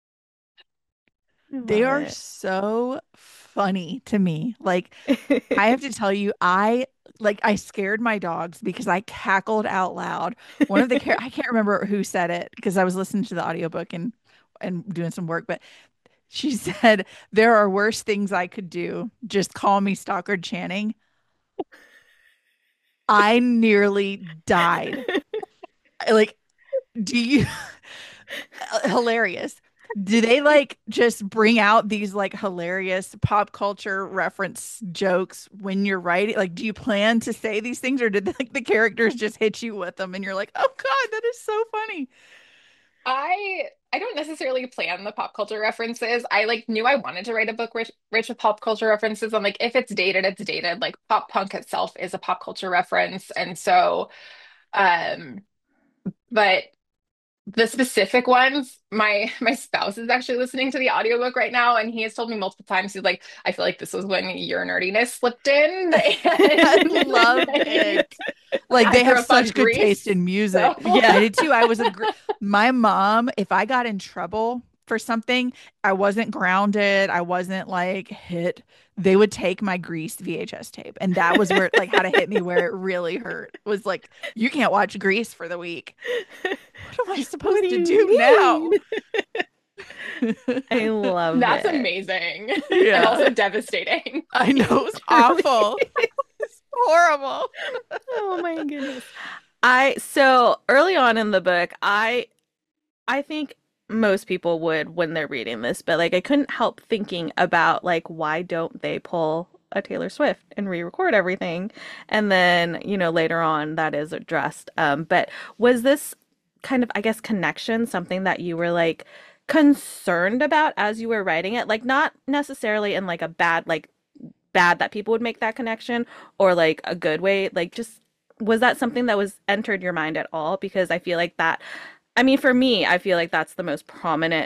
I They love are it. so funny to me. Like I have to tell you, I like I scared my dogs because I cackled out loud. One of the char- I can't remember who said it because I was listening to the audiobook and and doing some work, but she said there are worse things I could do. Just call me Stockard Channing. I nearly died. Like, do you hilarious. Do they like just bring out these like hilarious pop culture reference jokes when you're writing? Like, do you plan to say these things, or did like the characters just hit you with them and you're like, oh God, that is so funny? I I don't necessarily plan the pop culture references. I like knew I wanted to write a book rich, rich with pop culture references. I'm like, if it's dated, it's dated. Like pop punk itself is a pop culture reference. And so, um, but the specific ones, my my spouse is actually listening to the audiobook right now, and he has told me multiple times, he's like, I feel like this was when your nerdiness slipped in. I love And it. Like I they grew have up on such good taste Grease. in music. So I Yeah. did too. I was a gr- my mom, if I got in trouble for something, I wasn't grounded, I wasn't like hit, they would take my Grease V H S tape. And that was where it like how to hit me where it really hurt. Was like, you can't watch Grease for the week. What am I What supposed do to you do now? mean? I love That's it. amazing. And Yeah. also devastating. I know it's awful. It's horrible. Oh my goodness. I so early on in the book, I I think most people would when they're reading this, but like I couldn't help thinking about like why don't they pull a Taylor Swift and re-record everything? And then, you know, later on that is addressed. Um, but was this kind of, I guess, connection something that you were like concerned about as you were writing it? Like not necessarily in like a bad, like bad that people would make that connection or like a good way, like just was that something that was entered your mind at all? Because I feel like that, I mean, for me, I feel like that's the most prominent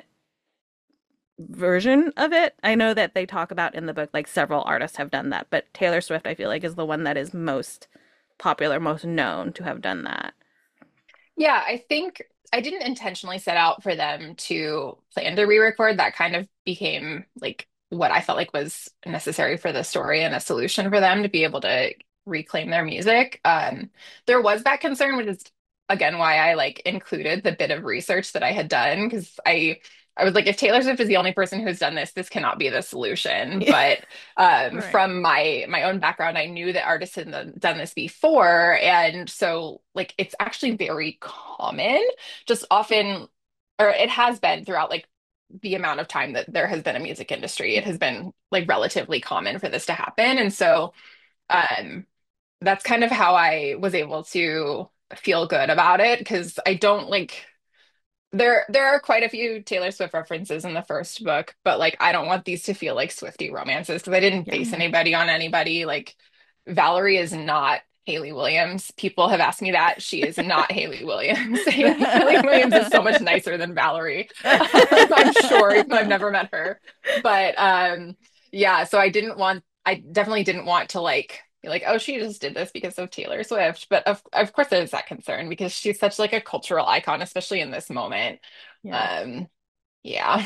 version of it. I know that they talk about in the book, like several artists have done that, but Taylor Swift, I feel like, is the one that is most popular, most known to have done that. Yeah, I think I didn't intentionally set out for them to plan to re-record. That kind of became like what I felt like was necessary for the story and a solution for them to be able to reclaim their music. Um, there was that concern, which is again why I like included the bit of research that I had done because I I was like, if Taylor Swift is the only person who's done this, this cannot be the solution. Yeah. But um, Right. from my my own background, I knew that artists had done done this before, and so like it's actually very common. Just often, or it has been throughout like the amount of time that there has been a music industry, it has been like relatively common for this to happen, and so um, that's kind of how I was able to feel good about it because I don't like. There, there are quite a few Taylor Swift references in the first book, but like I don't want these to feel like Swiftie romances because I didn't Yeah. base anybody on anybody. Like Valerie is not Hayley Williams. People have asked me that. She is not Hayley Williams. Hayley Williams is so much nicer than Valerie. I'm sure, even though I've never met her. But um, yeah, so I didn't want, I definitely didn't want to like be like, oh, she just did this because of Taylor Swift. But of of course there's that concern because she's such like a cultural icon, especially in this moment. Yeah. Um, yeah.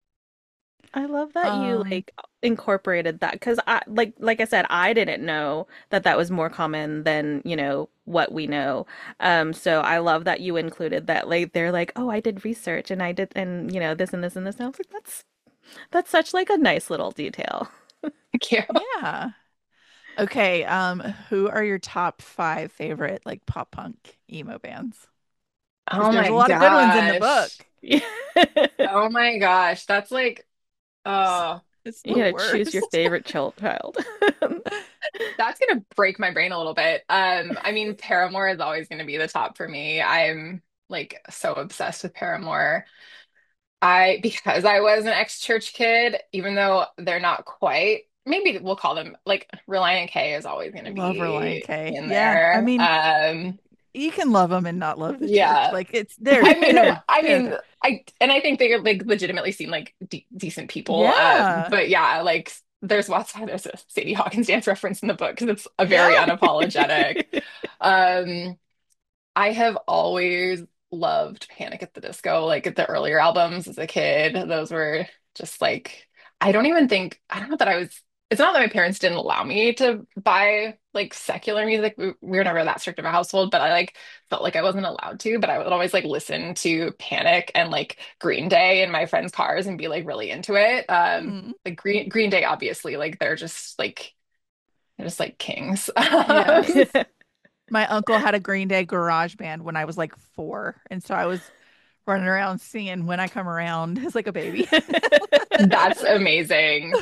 I love that you Um, like incorporated that because I like like I said, I didn't know that that was more common than, you know, what we know. Um, so I love that you included that. Like they're like, oh, I did research and I did and you know this and this and this. And I was like, that's that's such like a nice little detail. Thank you. yeah. Okay. Um, who are your top five favorite like pop punk emo bands? Because Oh there's a my lot of good ones in the book. gosh. Oh my gosh. That's like, oh, It's You the gotta choose your worst. favorite child child. that's gonna break my brain a little bit. Um, I mean, Paramore is always gonna be the top for me. I'm like so obsessed with Paramore. I because I was an ex-church kid, even though they're not quite, maybe we'll call them like Reliant K is always going to Love Reliant be K. in Yeah. I there. mean, Um, you can love them and not love the church. yeah. Like it's they're I mean, no, they're I they're mean, there. I and I think they like legitimately seem like de decent people. Uh, Yeah. but yeah, like there's lots of there's a Sadie Hawkins dance reference in the book because it's a very Yeah. unapologetic. Um, I have always loved Panic at the Disco, like at the earlier albums as a kid. Those were just like, I don't even think, I don't know that I was, it's not that my parents didn't allow me to buy like secular music. We, we were never that strict of a household, but I like felt like I wasn't allowed to, but I would always like listen to Panic and like Green Day in my friends' cars and be like really into it. Um, Hmm. like Green Green Day, obviously, like they're just like, they're just like kings. Yes. My uncle had a Green Day garage band when I was like four. And so I was running around singing When I Come Around as like a baby. That's amazing.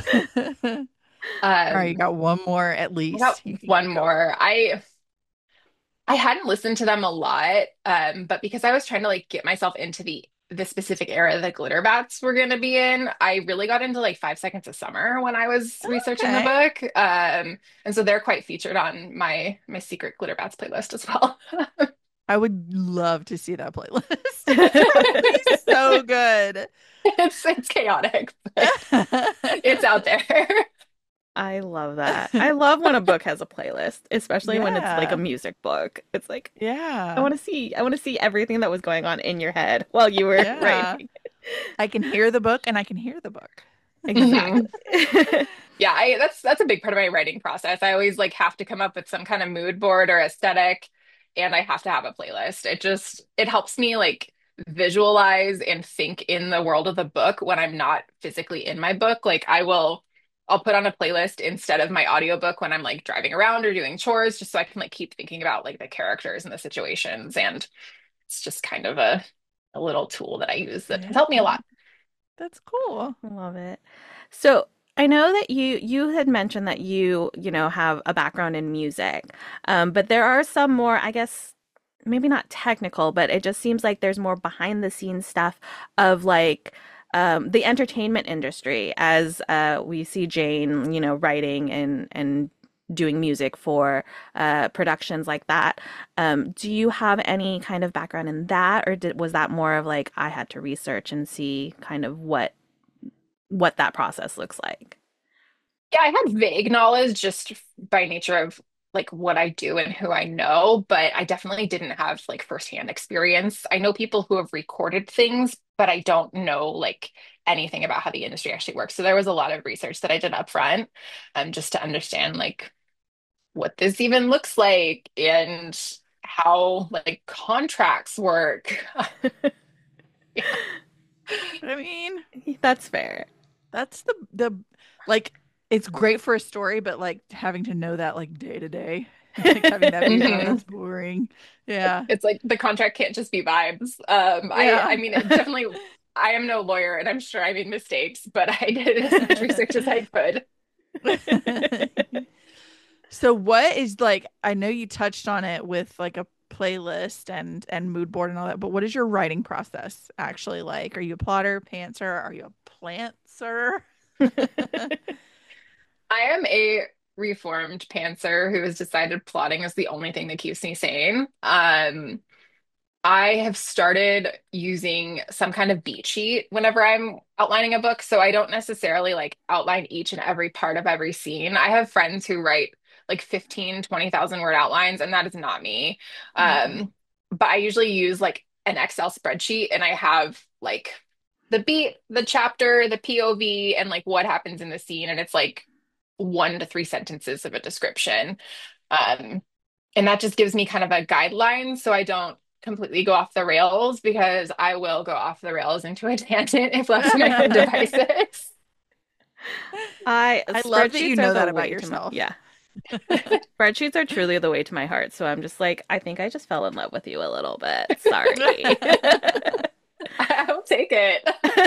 All right, you Um, got one more at I got least. You can one keep going. more. I I hadn't listened to them a lot, um, but because I was trying to like get myself into the the specific era that Glitter Bats were going to be in, I really got into like Five Seconds of Summer when I was researching the Okay. book. Um, and so they're quite featured on my my secret Glitter Bats playlist as well. I would love to see that playlist. That would be so good. It's it's chaotic, but it's out there. I love that. I love when a book has a playlist, especially when it's like a Yeah. music book. It's like I Yeah. want to see I want to see everything that was going on in your head while you were Yeah. writing. I can hear the book and I can hear the book. Exactly. Mhm. Yeah, I, that's that's a big part of my writing process. I always like have to come up with some kind of mood board or aesthetic, and I have to have a playlist. It just it helps me like visualize and think in the world of the book when I'm not physically in my book. Like I will I'll put on a playlist instead of my audiobook when I'm like driving around or doing chores, just so I can like keep thinking about like the characters and the situations. And it's just kind of a a little tool that I use that has Yeah, helped me a lot. that's cool. Love it. So I know that you you had mentioned that you, you know, have a background in music. Um, but there are some more, I guess, maybe not technical, but it just seems like there's more behind the scenes stuff of like um, the entertainment industry as uh, we see Jane, you know, writing and and doing music for uh, productions like that. Um, do you have any kind of background in that, or did, was that more of like I had to research and see kind of what what that process looks like? Yeah, I had vague knowledge just by nature of like what I do and who I know, but I definitely didn't have like firsthand experience. I know people who have recorded things, but I don't know like anything about how the industry actually works. So there was a lot of research that I did up front, um, just to understand like what this even looks like and how like contracts work. Yeah. I mean, That's fair. that's the the like it's great for a story, but like having to know that like day to day, like having that be, oh, Mhm. that's boring. Yeah. It's like the contract can't just be vibes. Um, I Yeah. I mean, it definitely, I am no lawyer, and I'm sure I made mistakes, but I did as much research as I could. So what is like I know you touched on it with like a playlist and and mood board and all that, but what is your writing process actually like? Are you a plotter, pantser? Are you a plantser? I am a reformed pantser who has decided plotting is the only thing that keeps me sane. Um, I have started using some kind of beat sheet whenever I'm outlining a book. So I don't necessarily like outline each and every part of every scene. I have friends who write like fifteen, twenty thousand word outlines, and that is not me. Mhm. Um, but I usually use like an Excel spreadsheet and I have like the beat, the chapter, the P O V, and like what happens in the scene. And it's like one to three sentences of a description. Um, and that just gives me kind of a guideline so I don't completely go off the rails because I will go off the rails into a tangent if left to my own devices. I I love that you spreadsheets are know the that about way to my yourself. yeah. Spreadsheets are truly the way to my heart. So I'm just like, I think I just fell in love with you a little bit. Sorry. I'll take it.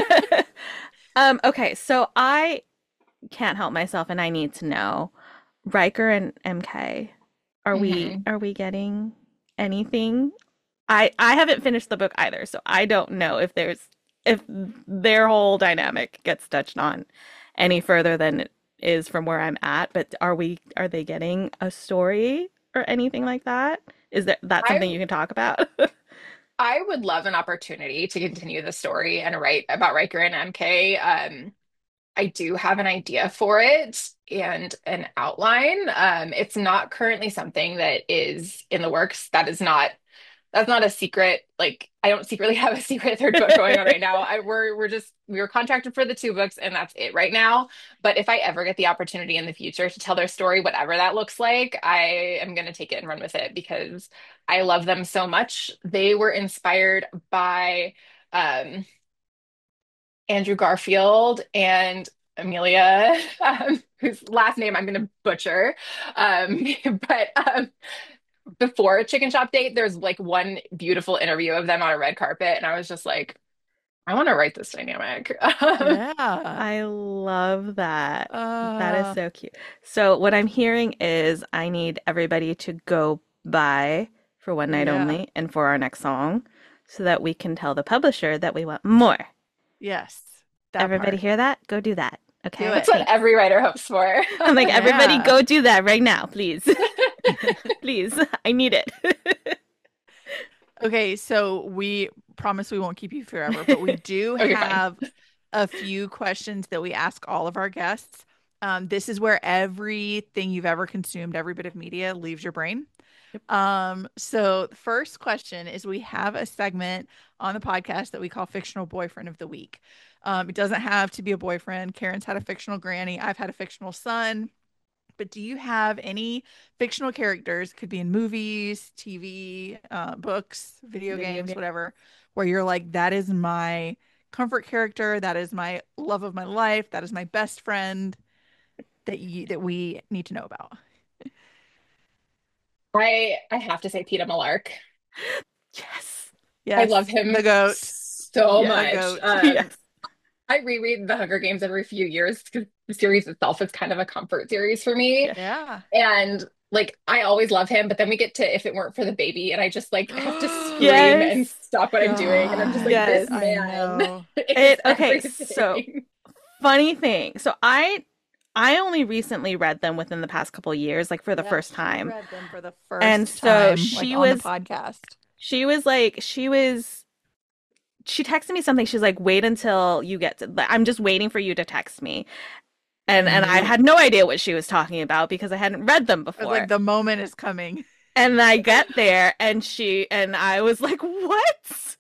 Um, okay, so I can't help myself and I need to know. Riker and M K, are we Mhm. are we getting anything? I I haven't finished the book either, so I don't know if there's if their whole dynamic gets touched on any further than it is from where I'm at, but are we are they getting a story or anything like that? Is that that I something you can talk about? I would love an opportunity to continue the story and write about Riker and M K. Um, I do have an idea for it and an outline. Um, it's not currently something that is in the works. That is not that's not a secret. Like I don't secretly have a secret third book going on right now. I we're we're just we were contracted for the two books and that's it right now. But if I ever get the opportunity in the future to tell their story, whatever that looks like, I am going to take it and run with it because I love them so much. They were inspired by um, Andrew Garfield and Amelia, um, whose last name I'm going to butcher. Um, but um, before Chicken Shop Date, there's like one beautiful interview of them on a red carpet, and I was just like, I want to write this dynamic. Yeah. I love that. That is Uh, so cute. So what I'm hearing is I need everybody to go buy for one night yeah. only and for our next song so that we can tell the publisher that we want more. Yes. That Everybody part. hear that? Go do that. Do Okay? That's it. what Thanks. every writer hopes for. I'm like, everybody Yeah. go do that right now, please. Please. I need it. Okay, so we promise we won't keep you forever, but we do Okay, fine. have a few questions that we ask all of our guests. Um, this is where everything you've ever consumed, every bit of media leaves your brain. Yep. Um, so the first question is we have a segment on the podcast that we call Fictional Boyfriend of the Week. Um, it doesn't have to be a boyfriend. Karen's had a fictional granny. I've had a fictional son. But do you have any fictional characters, could be in movies, T V, uh, books, video Video games, game. whatever, where you're like, that is my comfort character, that is my love of my life, that is my best friend that you that we need to know about? I I have to say Peeta Mellark. Yes. I love Yes, him the goat, so Yes. the much. goat. Um, Yes. I reread The Hunger Games every few years because the series itself is kind of a comfort series for me. Yes. Yeah. And like I always love him, but then we get to If It Weren't for the Baby, and I just like have to scream and Yes. stop what I'm doing. And I'm just like, God, this Yes. I man know. is It okay, so everything. funny thing. So I I only recently read them within the past couple of years, like for the Yeah, first she time. read them for the And first so time, like she on the was podcast. she was like she was she texted me something. She's like, wait until you get to, I'm just waiting for you to text me. And I and I knew. had no idea what she was talking about because I hadn't read them I was like, before. the moment is coming. And I get there and she and I was like, what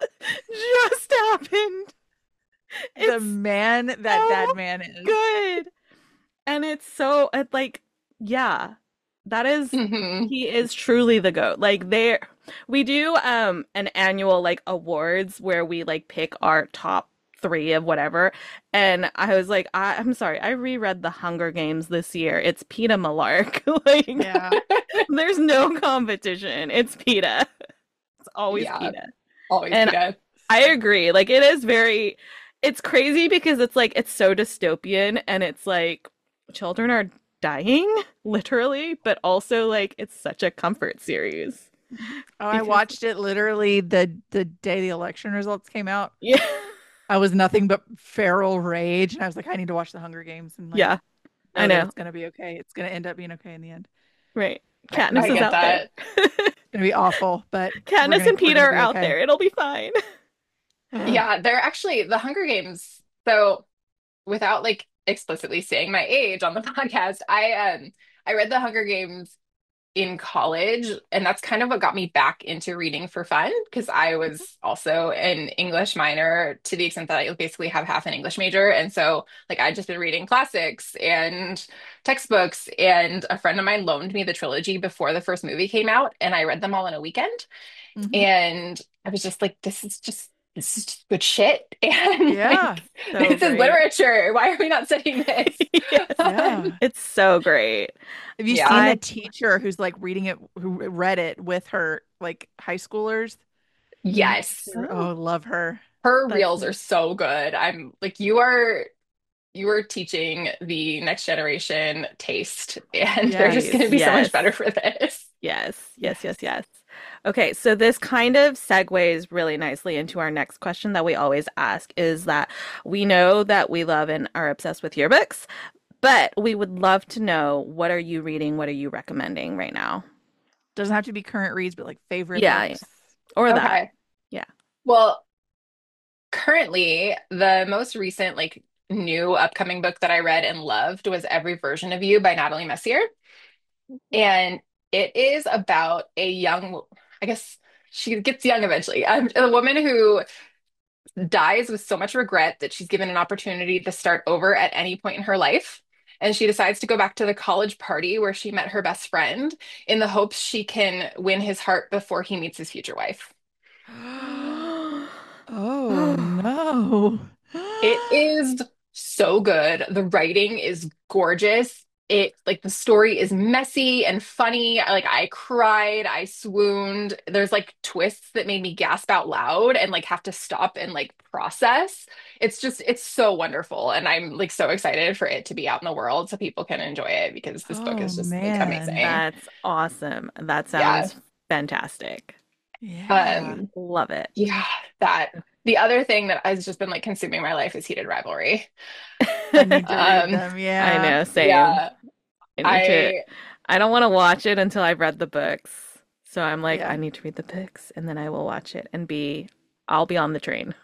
just happened? The It's man that so that man is. good. And it's so it like yeah, that is Hmm. he is truly the goat. Like there we do um an annual like awards where we like pick our top three of whatever. And I was like, I, I'm sorry, I reread The Hunger Games this year. It's Peeta Mellark. Like Yeah. there's no competition. It's Peeta. It's always Yeah, Peeta. always And Peeta. I agree. Like it is very it's crazy because it's like it's so dystopian and it's like children are dying literally, but also like it's such a comfort series Oh, I because watched it literally the the day the election results came out. yeah. I was nothing but feral rage, and I was like, I need to watch the Hunger Games and like Yeah, I know that know. it's gonna be okay. It's gonna end up being okay in the end. Right. I, Katniss I is get out there. that. It's gonna be awful, but we're Katniss gonna and we're Peter gonna are be out okay. there. It'll be fine. Yeah, they're actually the Hunger Games. So without like explicitly saying my age on the podcast, I um I read the Hunger Games in college, and that's kind of what got me back into reading for fun because I was also an English minor to the extent that I basically have half an English major. And so like I'd just been reading classics and textbooks, and a friend of mine loaned me the trilogy before the first movie came out, and I read them all in a weekend. Hmm. And I was just like, this is just this is just good shit. And Yeah. like So this is great. literature. Why are we not studying this? Yeah. Um, Yeah. It's so great. Have you yeah. seen the I teacher who's like reading it, who read it with her like high schoolers? Yes. Oh, oh, love her. Her that's reels are so good. I'm like, you are you are teaching the next generation taste, and they're just Yes. going to Please, be so much yes. better for this. Yes, yes, yes, Yes. yes. Okay, so this kind of segues really nicely into our next question that we always ask is that we know that we love and are obsessed with yearbooks, but we would love to know what are you reading? What are you recommending right now? Doesn't have to be current reads, but like favorite Yeah, yeah. books. Or that. Okay. Yeah. Well, currently, the most recent like new upcoming book that I read and loved was Every Version of You by Natalie Messier. And it is about a young, I guess she gets young eventually, um, a woman who dies with so much regret that she's given an opportunity to start over at any point in her life. And she decides to go back to the college party where she met her best friend in the hopes she can win his heart before he meets his future wife. Oh no. It is so good. The writing is gorgeous. It like the story is messy and funny. I- Like I cried, I swooned. There's like twists that made me gasp out loud and like have to stop and like process. It's just it's so wonderful, and I'm like so excited for it to be out in the world so people can enjoy it because this book Oh is just like man. amazing. That's awesome. That Yeah. sounds fantastic. Yeah. Um Love it. yeah, that the other thing that has just been like consuming my life is Heated Rivalry. I need to read Um them. I Yeah. know, same. yeah, I need to, I I don't want to watch it until I've read the books. So I'm like, I Yeah. need to read the books and then I will watch it and be, I'll be on the train.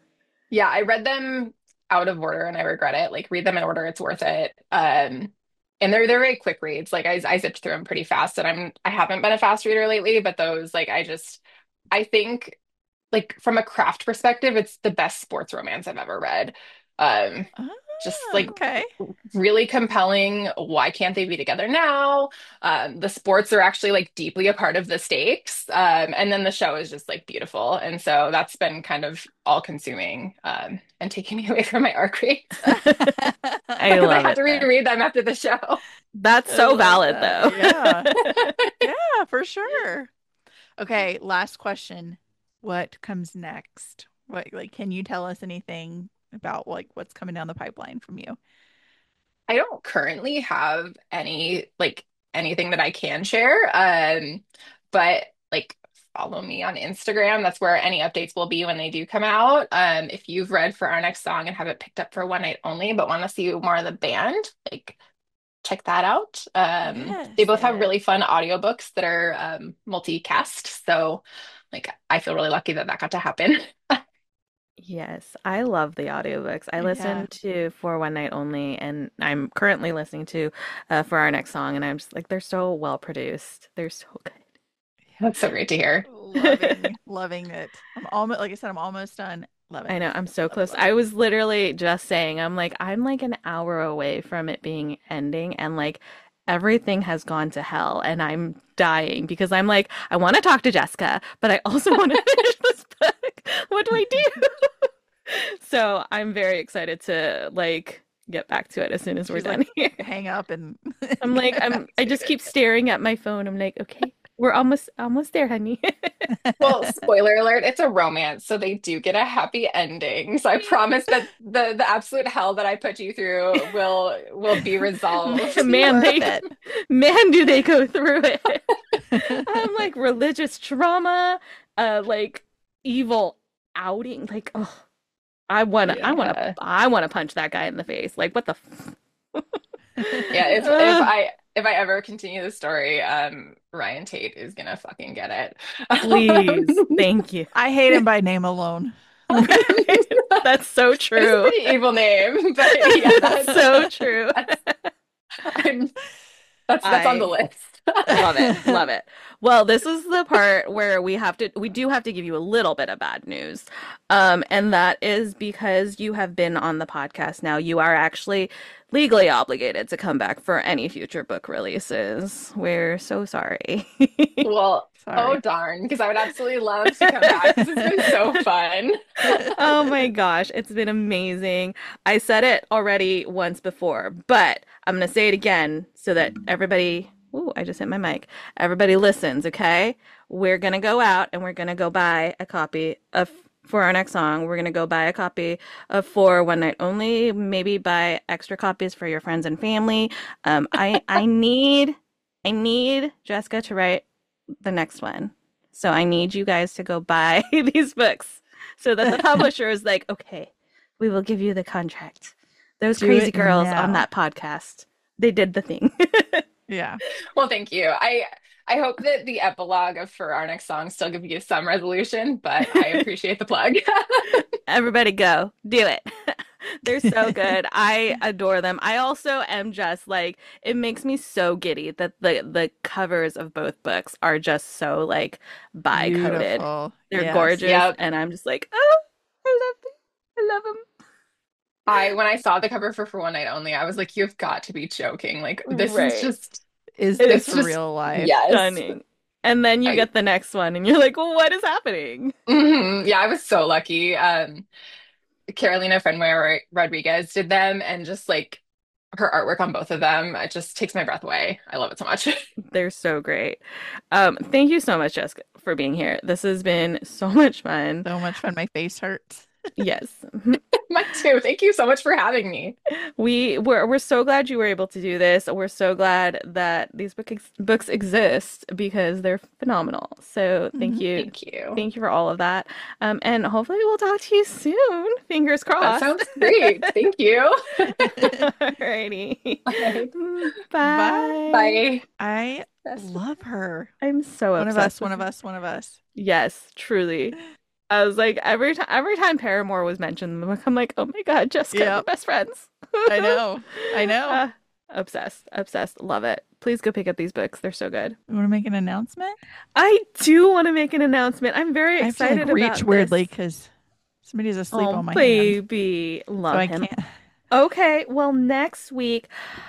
Yeah, I read them out of order and I regret it. Like read them in order, it's worth it. Um, And they're they're very quick reads. Like I I zipped through them pretty fast, and I'm I haven't been a fast reader lately, but those like I just I think like from a craft perspective, it's the best sports romance I've ever read. Um, just Ah, like okay. really compelling. Why can't they be together now? Um, the sports are actually like deeply a part of the stakes. Um, and then the show is just like beautiful. And so that's been kind of all consuming um, and taking me away from my arc reads I because I love had it to though. reread them after the show. That's I so love valid that. though. Yeah. Yeah, for sure. Okay, last question. What comes next? What like can you tell us anything about like what's coming down the pipeline from you? I don't currently have any like anything that I can share. Um, but like follow me on Instagram. That's where any updates will be when they do come out. Um, if you've read For Our Next Song and have it picked up for one night only, but want to see more of the band, like check that out. Um, they Yes. both have really fun audiobooks that are um multicast. So like I feel really lucky that that got to happen. Yes, I love the audiobooks. I Yeah. listen to For One Night Only, and I'm currently listening to uh, For Our Next Song, and I'm just like, they're so well produced. They're so That's so great to hear. good. Loving, loving it. I'm almost, like I said, I'm almost done. Love it. I know, I'm so Love it, close. love I it. was literally just saying, I'm like, I'm like an hour away from it being ending, and like everything has gone to hell, and I'm dying because I'm like, I want to talk to Jessica, but I also want to finish this book. What do I do? So I'm very excited to like get back to it as soon as we're She's done like, here. hang up and I'm like, get I'm back I to just keep staring at my phone. I'm like, okay, we're almost almost there, honey. Well, spoiler alert, it's a romance, so they do get a happy ending. So I promise that the the absolute hell that I put you through will will be resolved. be Man, worth they it. man, do they go through it. I'm like religious trauma, uh like evil outing. Like, oh, I wanna I wanna Yeah. I wanna punch that guy in the face. Like, what the f- Yeah, if if Ugh, I if I ever continue the story, um Ryan Tate is gonna fucking get please. it. Thank you. I hate him by name alone. Right. That's so It is a true. pretty evil name, but yeah, that's So true. that's I'm that's that's on the I list. love it. Love it. Well, this is the part where we have to we do have to give you a little bit of bad news. Um, and that is because you have been on the podcast now. You are actually legally obligated to come back for any future book releases. We're so sorry. Well, oh Sorry. darn, because I would absolutely love to come back because it's been so fun. Oh my gosh, it's been amazing. I said it already once before, but I'm gonna say it again so that everybody, ooh, I just hit my mic. Everybody listens, okay? We're gonna go out and we're gonna go buy a copy of for our next song. We're gonna go buy a copy of For One Night Only, maybe buy extra copies for your friends and family. Um, I I need I need Jessica to write the next one. So I need you guys to go buy these books so that the publisher is like, okay, we will give you the contract. Those Do crazy it girls on now. that podcast, they did the thing. Yeah. Well, thank you. I I hope that the epilogue of For Our Next Song still give you some resolution, but I appreciate the plug. Everybody go do it. They're so good. I adore them. I also am just like it makes me so giddy that the the covers of both books are just so like bi-coded. Beautiful. They're Yes. gorgeous Yep. and I'm just like, "Oh, I love them. I love I when I saw the cover for For One Night Only, I was like, you've got to be joking. Like them." this is Right. just Is It's this it's just real life? yes. stunning. And then you I get the next one and you're like, well, what is happening? mhm. Yeah, I was so lucky. Um Carolina Fenway Rodriguez did them and just like her artwork on both of them, it just takes my breath away. I love it so much. They're so great. Um, thank you so much, Jessica, for being here. This has been so much fun. So much fun. My face hurts. Yes. Mine too. Thank you so much for having me. We we're we're so glad you were able to do this. We're so glad that these book ex books exist because they're phenomenal. So thank Mhm. you. Thank you. Thank you for all of that. Um, and hopefully we'll talk to you soon. Fingers That crossed. sounds great. Thank you. Alrighty. Bye. Bye. Bye. I Yes. love her. I'm so One of obsessed us, with one of her. us, one of us. Yes, truly. I was like every time every time Paramore was mentioned in the book, I'm like, oh my God, Jessica, we're Yep. best friends. I know. I know. Uh, Obsessed, obsessed, love it. Please go pick up these books. They're so good. You want to make an announcement? I do want to make an announcement. I'm very I have to like excited reach about weirdly this. because somebody's asleep Oh, on my hand, baby. so Love I him. can't. Okay, well, next week,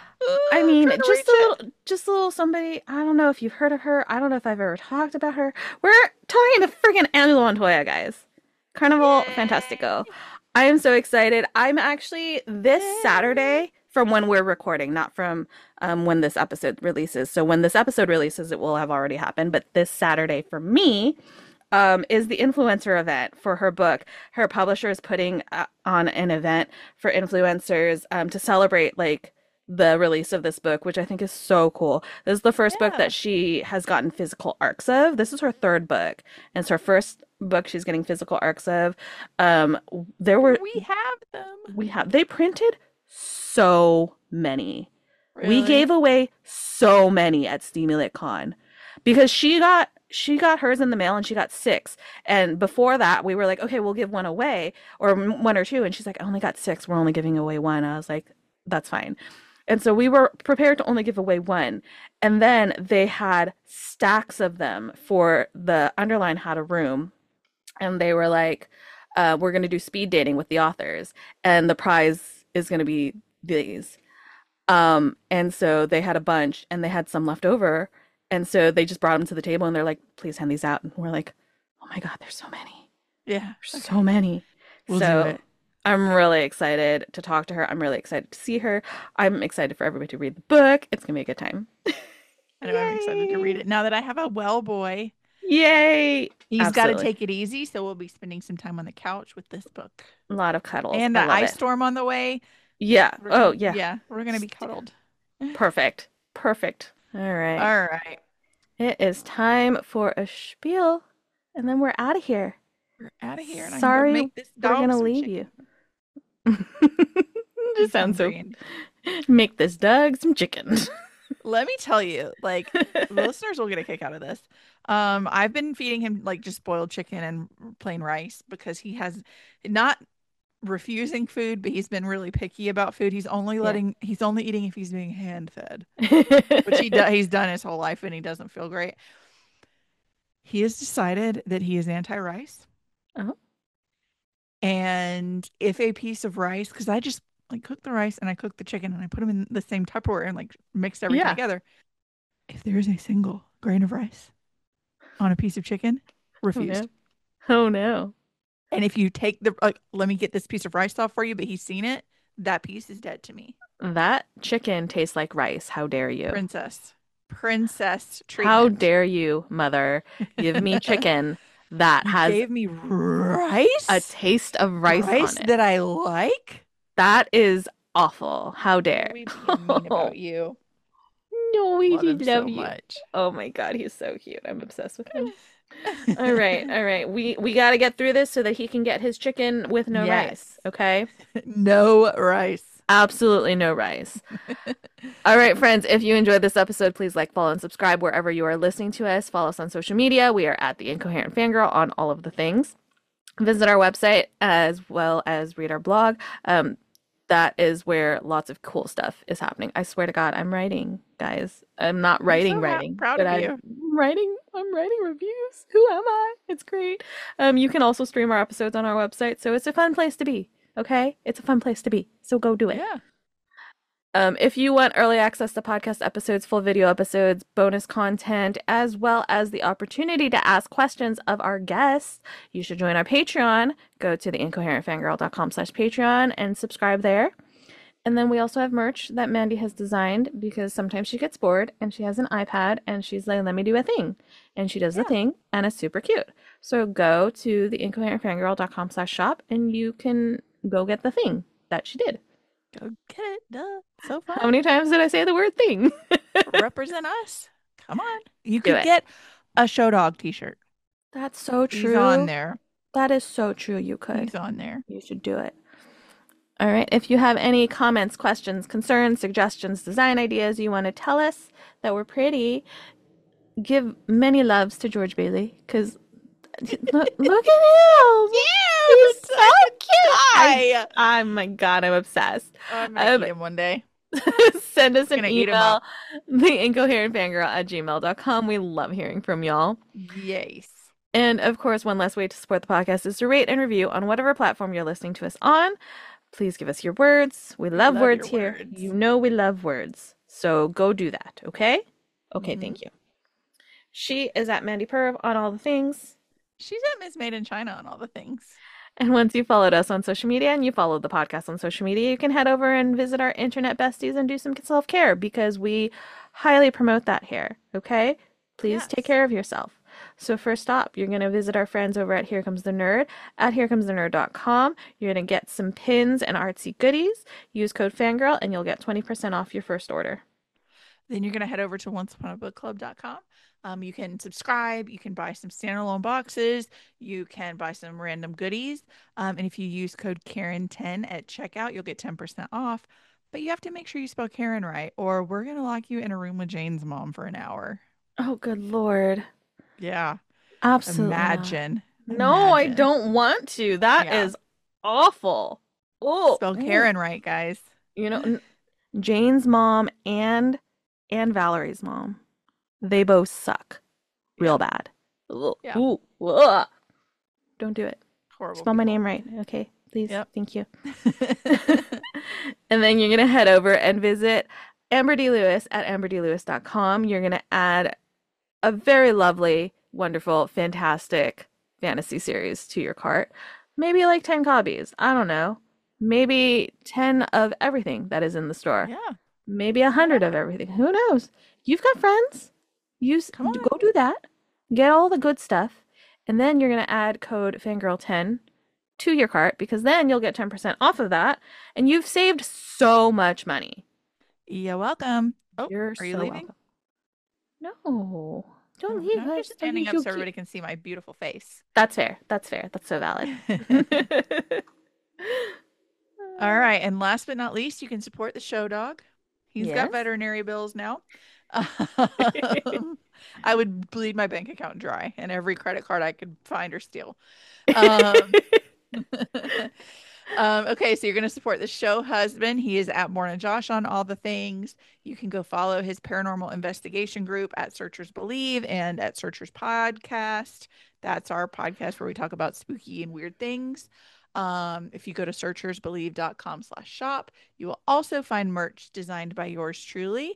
I I'm mean, trying to just reach a it. little, just a little somebody. I don't know if you've heard of her. I don't know if I've ever talked about her. We're talking to freaking Angela Montoya, guys. Carnival Fantastico. Yay! I am so excited. I'm actually this Yay! Saturday from when we're recording, not from um, when this episode releases. So when this episode releases, it will have already happened. But this Saturday for me um, is the influencer event for her book. Her publisher is putting uh, on an event for influencers um, to celebrate like the release of this book, which I think is so cool. This is the first book Yeah. that she has gotten physical arcs of. This is her third book, and it's her first book she's getting physical arcs of. Um, there were We have them. we have they printed so many. We Really? gave away so many at Steamy Con because she got she got hers in the mail and she got six. And before that, we were like, okay, we'll give one away or m- one or two. And she's like, I only got six. We're only giving away one. I was like, that's fine. And so we were prepared to only give away one. And then they had stacks of them for the Underline Had a Room. And they were like, uh, we're going to do speed dating with the authors. And the prize is going to be these. Um, and so they had a bunch and they had some left over. And so they just brought them to the table and they're like, please hand these out. And we're like, oh my God, there's so many. Yeah. There's so many. We'll do So it. I'm really excited to talk to her. I'm really excited to see her. I'm excited for everybody to read the book. It's going to be a good time. I know I'm excited to read Yay. it now that I have a well boy. Yay. He's got to Absolutely. take it easy, so we'll be spending some time on the couch with this book. A lot of cuddles. And I the love ice it. storm on the way. Yeah. We're Oh, gonna, yeah. yeah, we're gonna be St- cuddled. Perfect. Perfect. All right. All right, It is time for a spiel, and then we're out of here. we're out of here, and I can go Sorry, make this we're dog gonna some leave chicken. you. He's Just sounds so. hungry, and Make this dog some chicken. let me tell you, like the listeners will get a kick out of this. Um, I've been feeding him like just boiled chicken and plain rice because he has not refusing food, but he's been really picky about food. He's only Yeah. letting he's only eating if he's being hand fed, which he does he's done his whole life and he doesn't feel great. He has decided that he is anti-rice. Oh. And if a piece of rice, because I just like cook the rice and I cook the chicken and I put them in the same Tupperware and like mixed everything Yeah. together. If there is a single grain of rice on a piece of chicken, Oh refused. no. Oh no. And if you take the like, let me get this piece of rice off for you, but he's seen it, that piece is dead to me. That chicken tastes like rice. How dare you? Princess, princess How treatment. dare you, mother, give me chicken that You has gave me rice, a taste of rice rice on it. that I like. That is awful. How dare. We being mean about you. No, we Love him love so you. much. Oh my God, he's so cute. I'm obsessed with him. All right, all right. We we got to get through this so that he can get his chicken with no rice, Yes. okay? No rice. Absolutely no rice. All right, friends, if you enjoyed this episode, please like, follow, and subscribe wherever you are listening to us. Follow us on social media. We are at The Incoherent Fangirl on all of the things. Visit our website as well as read our blog. Um, that is where lots of cool stuff is happening. I swear to God, I'm writing, guys. I'm not writing, so ha- writing, proud but of I'm you. writing. I'm writing reviews. Who am I? It's great. Um, you can also stream our episodes on our website, so it's a fun place to be. Okay, it's a fun place to be. So go do it. Yeah. Um, if you want early access to podcast episodes, full video episodes, bonus content, as well as the opportunity to ask questions of our guests, you should join our Patreon. Go to theincoherentfangirl.com slash Patreon and subscribe there. And then we also have merch that Mandy has designed because sometimes she gets bored and she has an iPad and she's like, let me do a thing. And she does the Yeah. thing and it's super cute. So go to theincoherentfangirl.com slash shop and you can go get the thing that she did. Go get it. Duh. So How fun. many times did I say the word thing? Represent us. Come on. You Do could it. get a show dog t-shirt. That's so He's true. on there. That is so true. You could. He's on there. You should do it. All right. If you have any comments, questions, concerns, suggestions, design ideas you want to tell us that we're pretty, give many loves to George Bailey because look, look at him. He's so cute. I, Hi. oh my God, I'm obsessed. I might Um, meet him one day. Send us We're an gonna eat 'em email, up. theincoherentfangirl at gmail dot com. We love hearing from y'all. Yes. And of course, one last way to support the podcast is to rate and review on whatever platform you're listening to us on. Please give us your words. We We love love words your here. words. You know we love words. So go do that, okay? Okay, Mhm. thank you. She is at Mandy Perv on all the things. She's at Miss Made in China on all the things. And once you followed us on social media and you followed the podcast on social media, you can head over and visit our internet besties and do some self-care because we highly promote that here, okay? Please take Yes. care of yourself. So first up, you're going to visit our friends over at Here Comes the Nerd at here comes the nerd dot com. You're going to get some pins and artsy goodies. Use code Fangirl and you'll get twenty percent off your first order. Then you're going to head over to once upon a book club dot com. Um, you can subscribe. You can buy some standalone boxes. You can buy some random goodies. Um, and if you use code Karen ten at checkout, you'll get ten percent off. But you have to make sure you spell Karen right, or we're going to lock you in a room with Jane's mom for an hour. Oh, good Lord. Yeah. Absolutely not. Imagine. No, I Imagine. don't want to. That Yeah. is awful. Oh, Spell ooh. Karen right, guys. You know, n- Jane's mom and and Valerie's mom, they both suck real bad. Ugh. Yeah. Ooh, ugh. Don't do it. Horrible. Spell my people. name right, okay? Please. Yep. Thank you. And then you're gonna head over and visit Amber D. Lewis at amber d lewis dot com. You're gonna add a very lovely, wonderful, fantastic fantasy series to your cart. Maybe like ten copies. I don't know. Maybe ten of everything that is in the store. Yeah. Maybe a hundred of everything. Who knows? You've got friends. Use Come on. go do that. Get all the good stuff. And then you're gonna add code fangirl ten to your cart because then you'll get ten percent off of that. And you've saved so much money. You're welcome. Oh, You're are you so leaving? welcome. No. Don't No, leave I'm us. just Are standing you up so so cute? everybody can see my beautiful face. That's fair. That's fair. That's so valid. All right. And last but not least, you can support the show dog. He's Yes. got veterinary bills now. Um, I would bleed my bank account dry and every credit card I could find or steal. Um, um, okay, so you're going to support the show husband. He is at Morning Josh on all the things. You can go follow his paranormal investigation group at Searchers Believe and at Searchers Podcast. That's our podcast where we talk about spooky and weird things. Um, if you go to searchers believe dot com slash shop, you will also find merch designed by yours truly.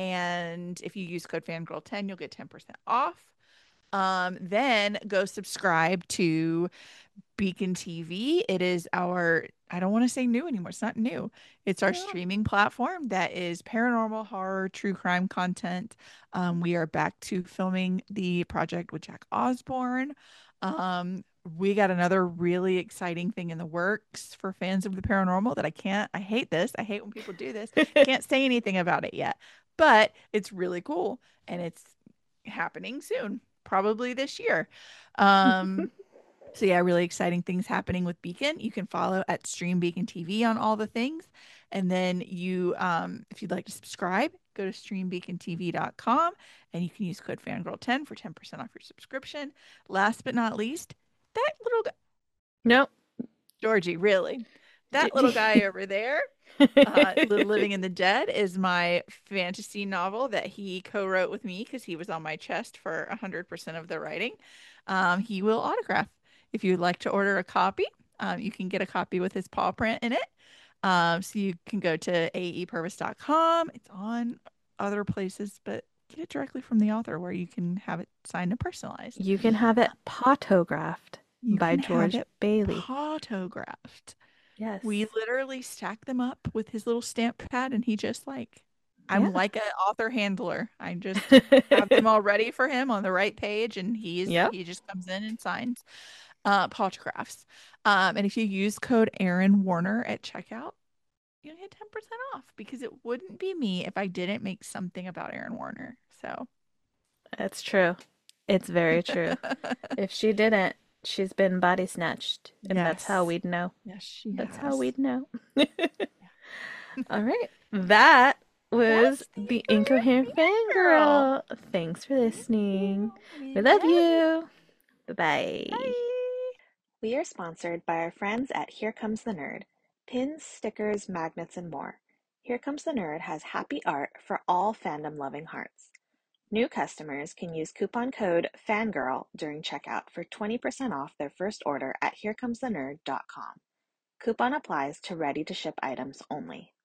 And if you use code fangirl ten, you'll get ten percent off. Um, then go subscribe to Beacon T V. It is our, I don't want to say new anymore. It's not new. It's our No. streaming platform that is paranormal, horror, true crime content. Um, we are back to filming the project with Jack Osborne. Um, we got another really exciting thing in the works for fans of the paranormal that I can't, I hate this. I hate when people do this. Can't say anything about it yet, but it's really cool and it's happening soon, probably this year. Um, so yeah, really exciting things happening with Beacon. You can follow at Stream Beacon T V on all the things. And then you, um, if you'd like to subscribe, go to stream beacon t v dot com and you can use code fangirl ten for ten percent off your subscription. Last but not least, that little guy, Nope. Georgie, really, that Did little you- guy over there, uh, Li- Living in the Dead, is my fantasy novel that he co-wrote with me because he was on my chest for one hundred percent of the writing. Um, he will autograph. If you'd like to order a copy, um, you can get a copy with his paw print in it. Um, so you can go to a e purvis dot com. It's on other places, but get it directly from the author where you can have it signed and personalized. You can have it photographed You by can have George it Bailey. Autographed. Yes. We literally stack them up with his little stamp pad, and he just like, I'm Yeah. like an author handler. I just have them all ready for him on the right page, and he's Yep. he just comes in and signs uh autographs. Um, and if you use code Aaron Warner at checkout, you'll get ten percent off because it wouldn't be me if I didn't make something about Aaron Warner. So That's true. It's very true. If she didn't, she's been body snatched. And that's how Yes. we'd know. yes, she That's how has. we'd know. All right. That was That's the the Incoherent Incoherent Fangirl. Thanks for listening. We love you. Bye-bye. Bye. We are sponsored by our friends at Here Comes the Nerd. Pins, stickers, magnets, and more. Here Comes the Nerd has happy art for all fandom-loving hearts. New customers can use coupon code FANGIRL during checkout for twenty percent off their first order at here comes the nerd dot com. Coupon applies to ready-to-ship items only.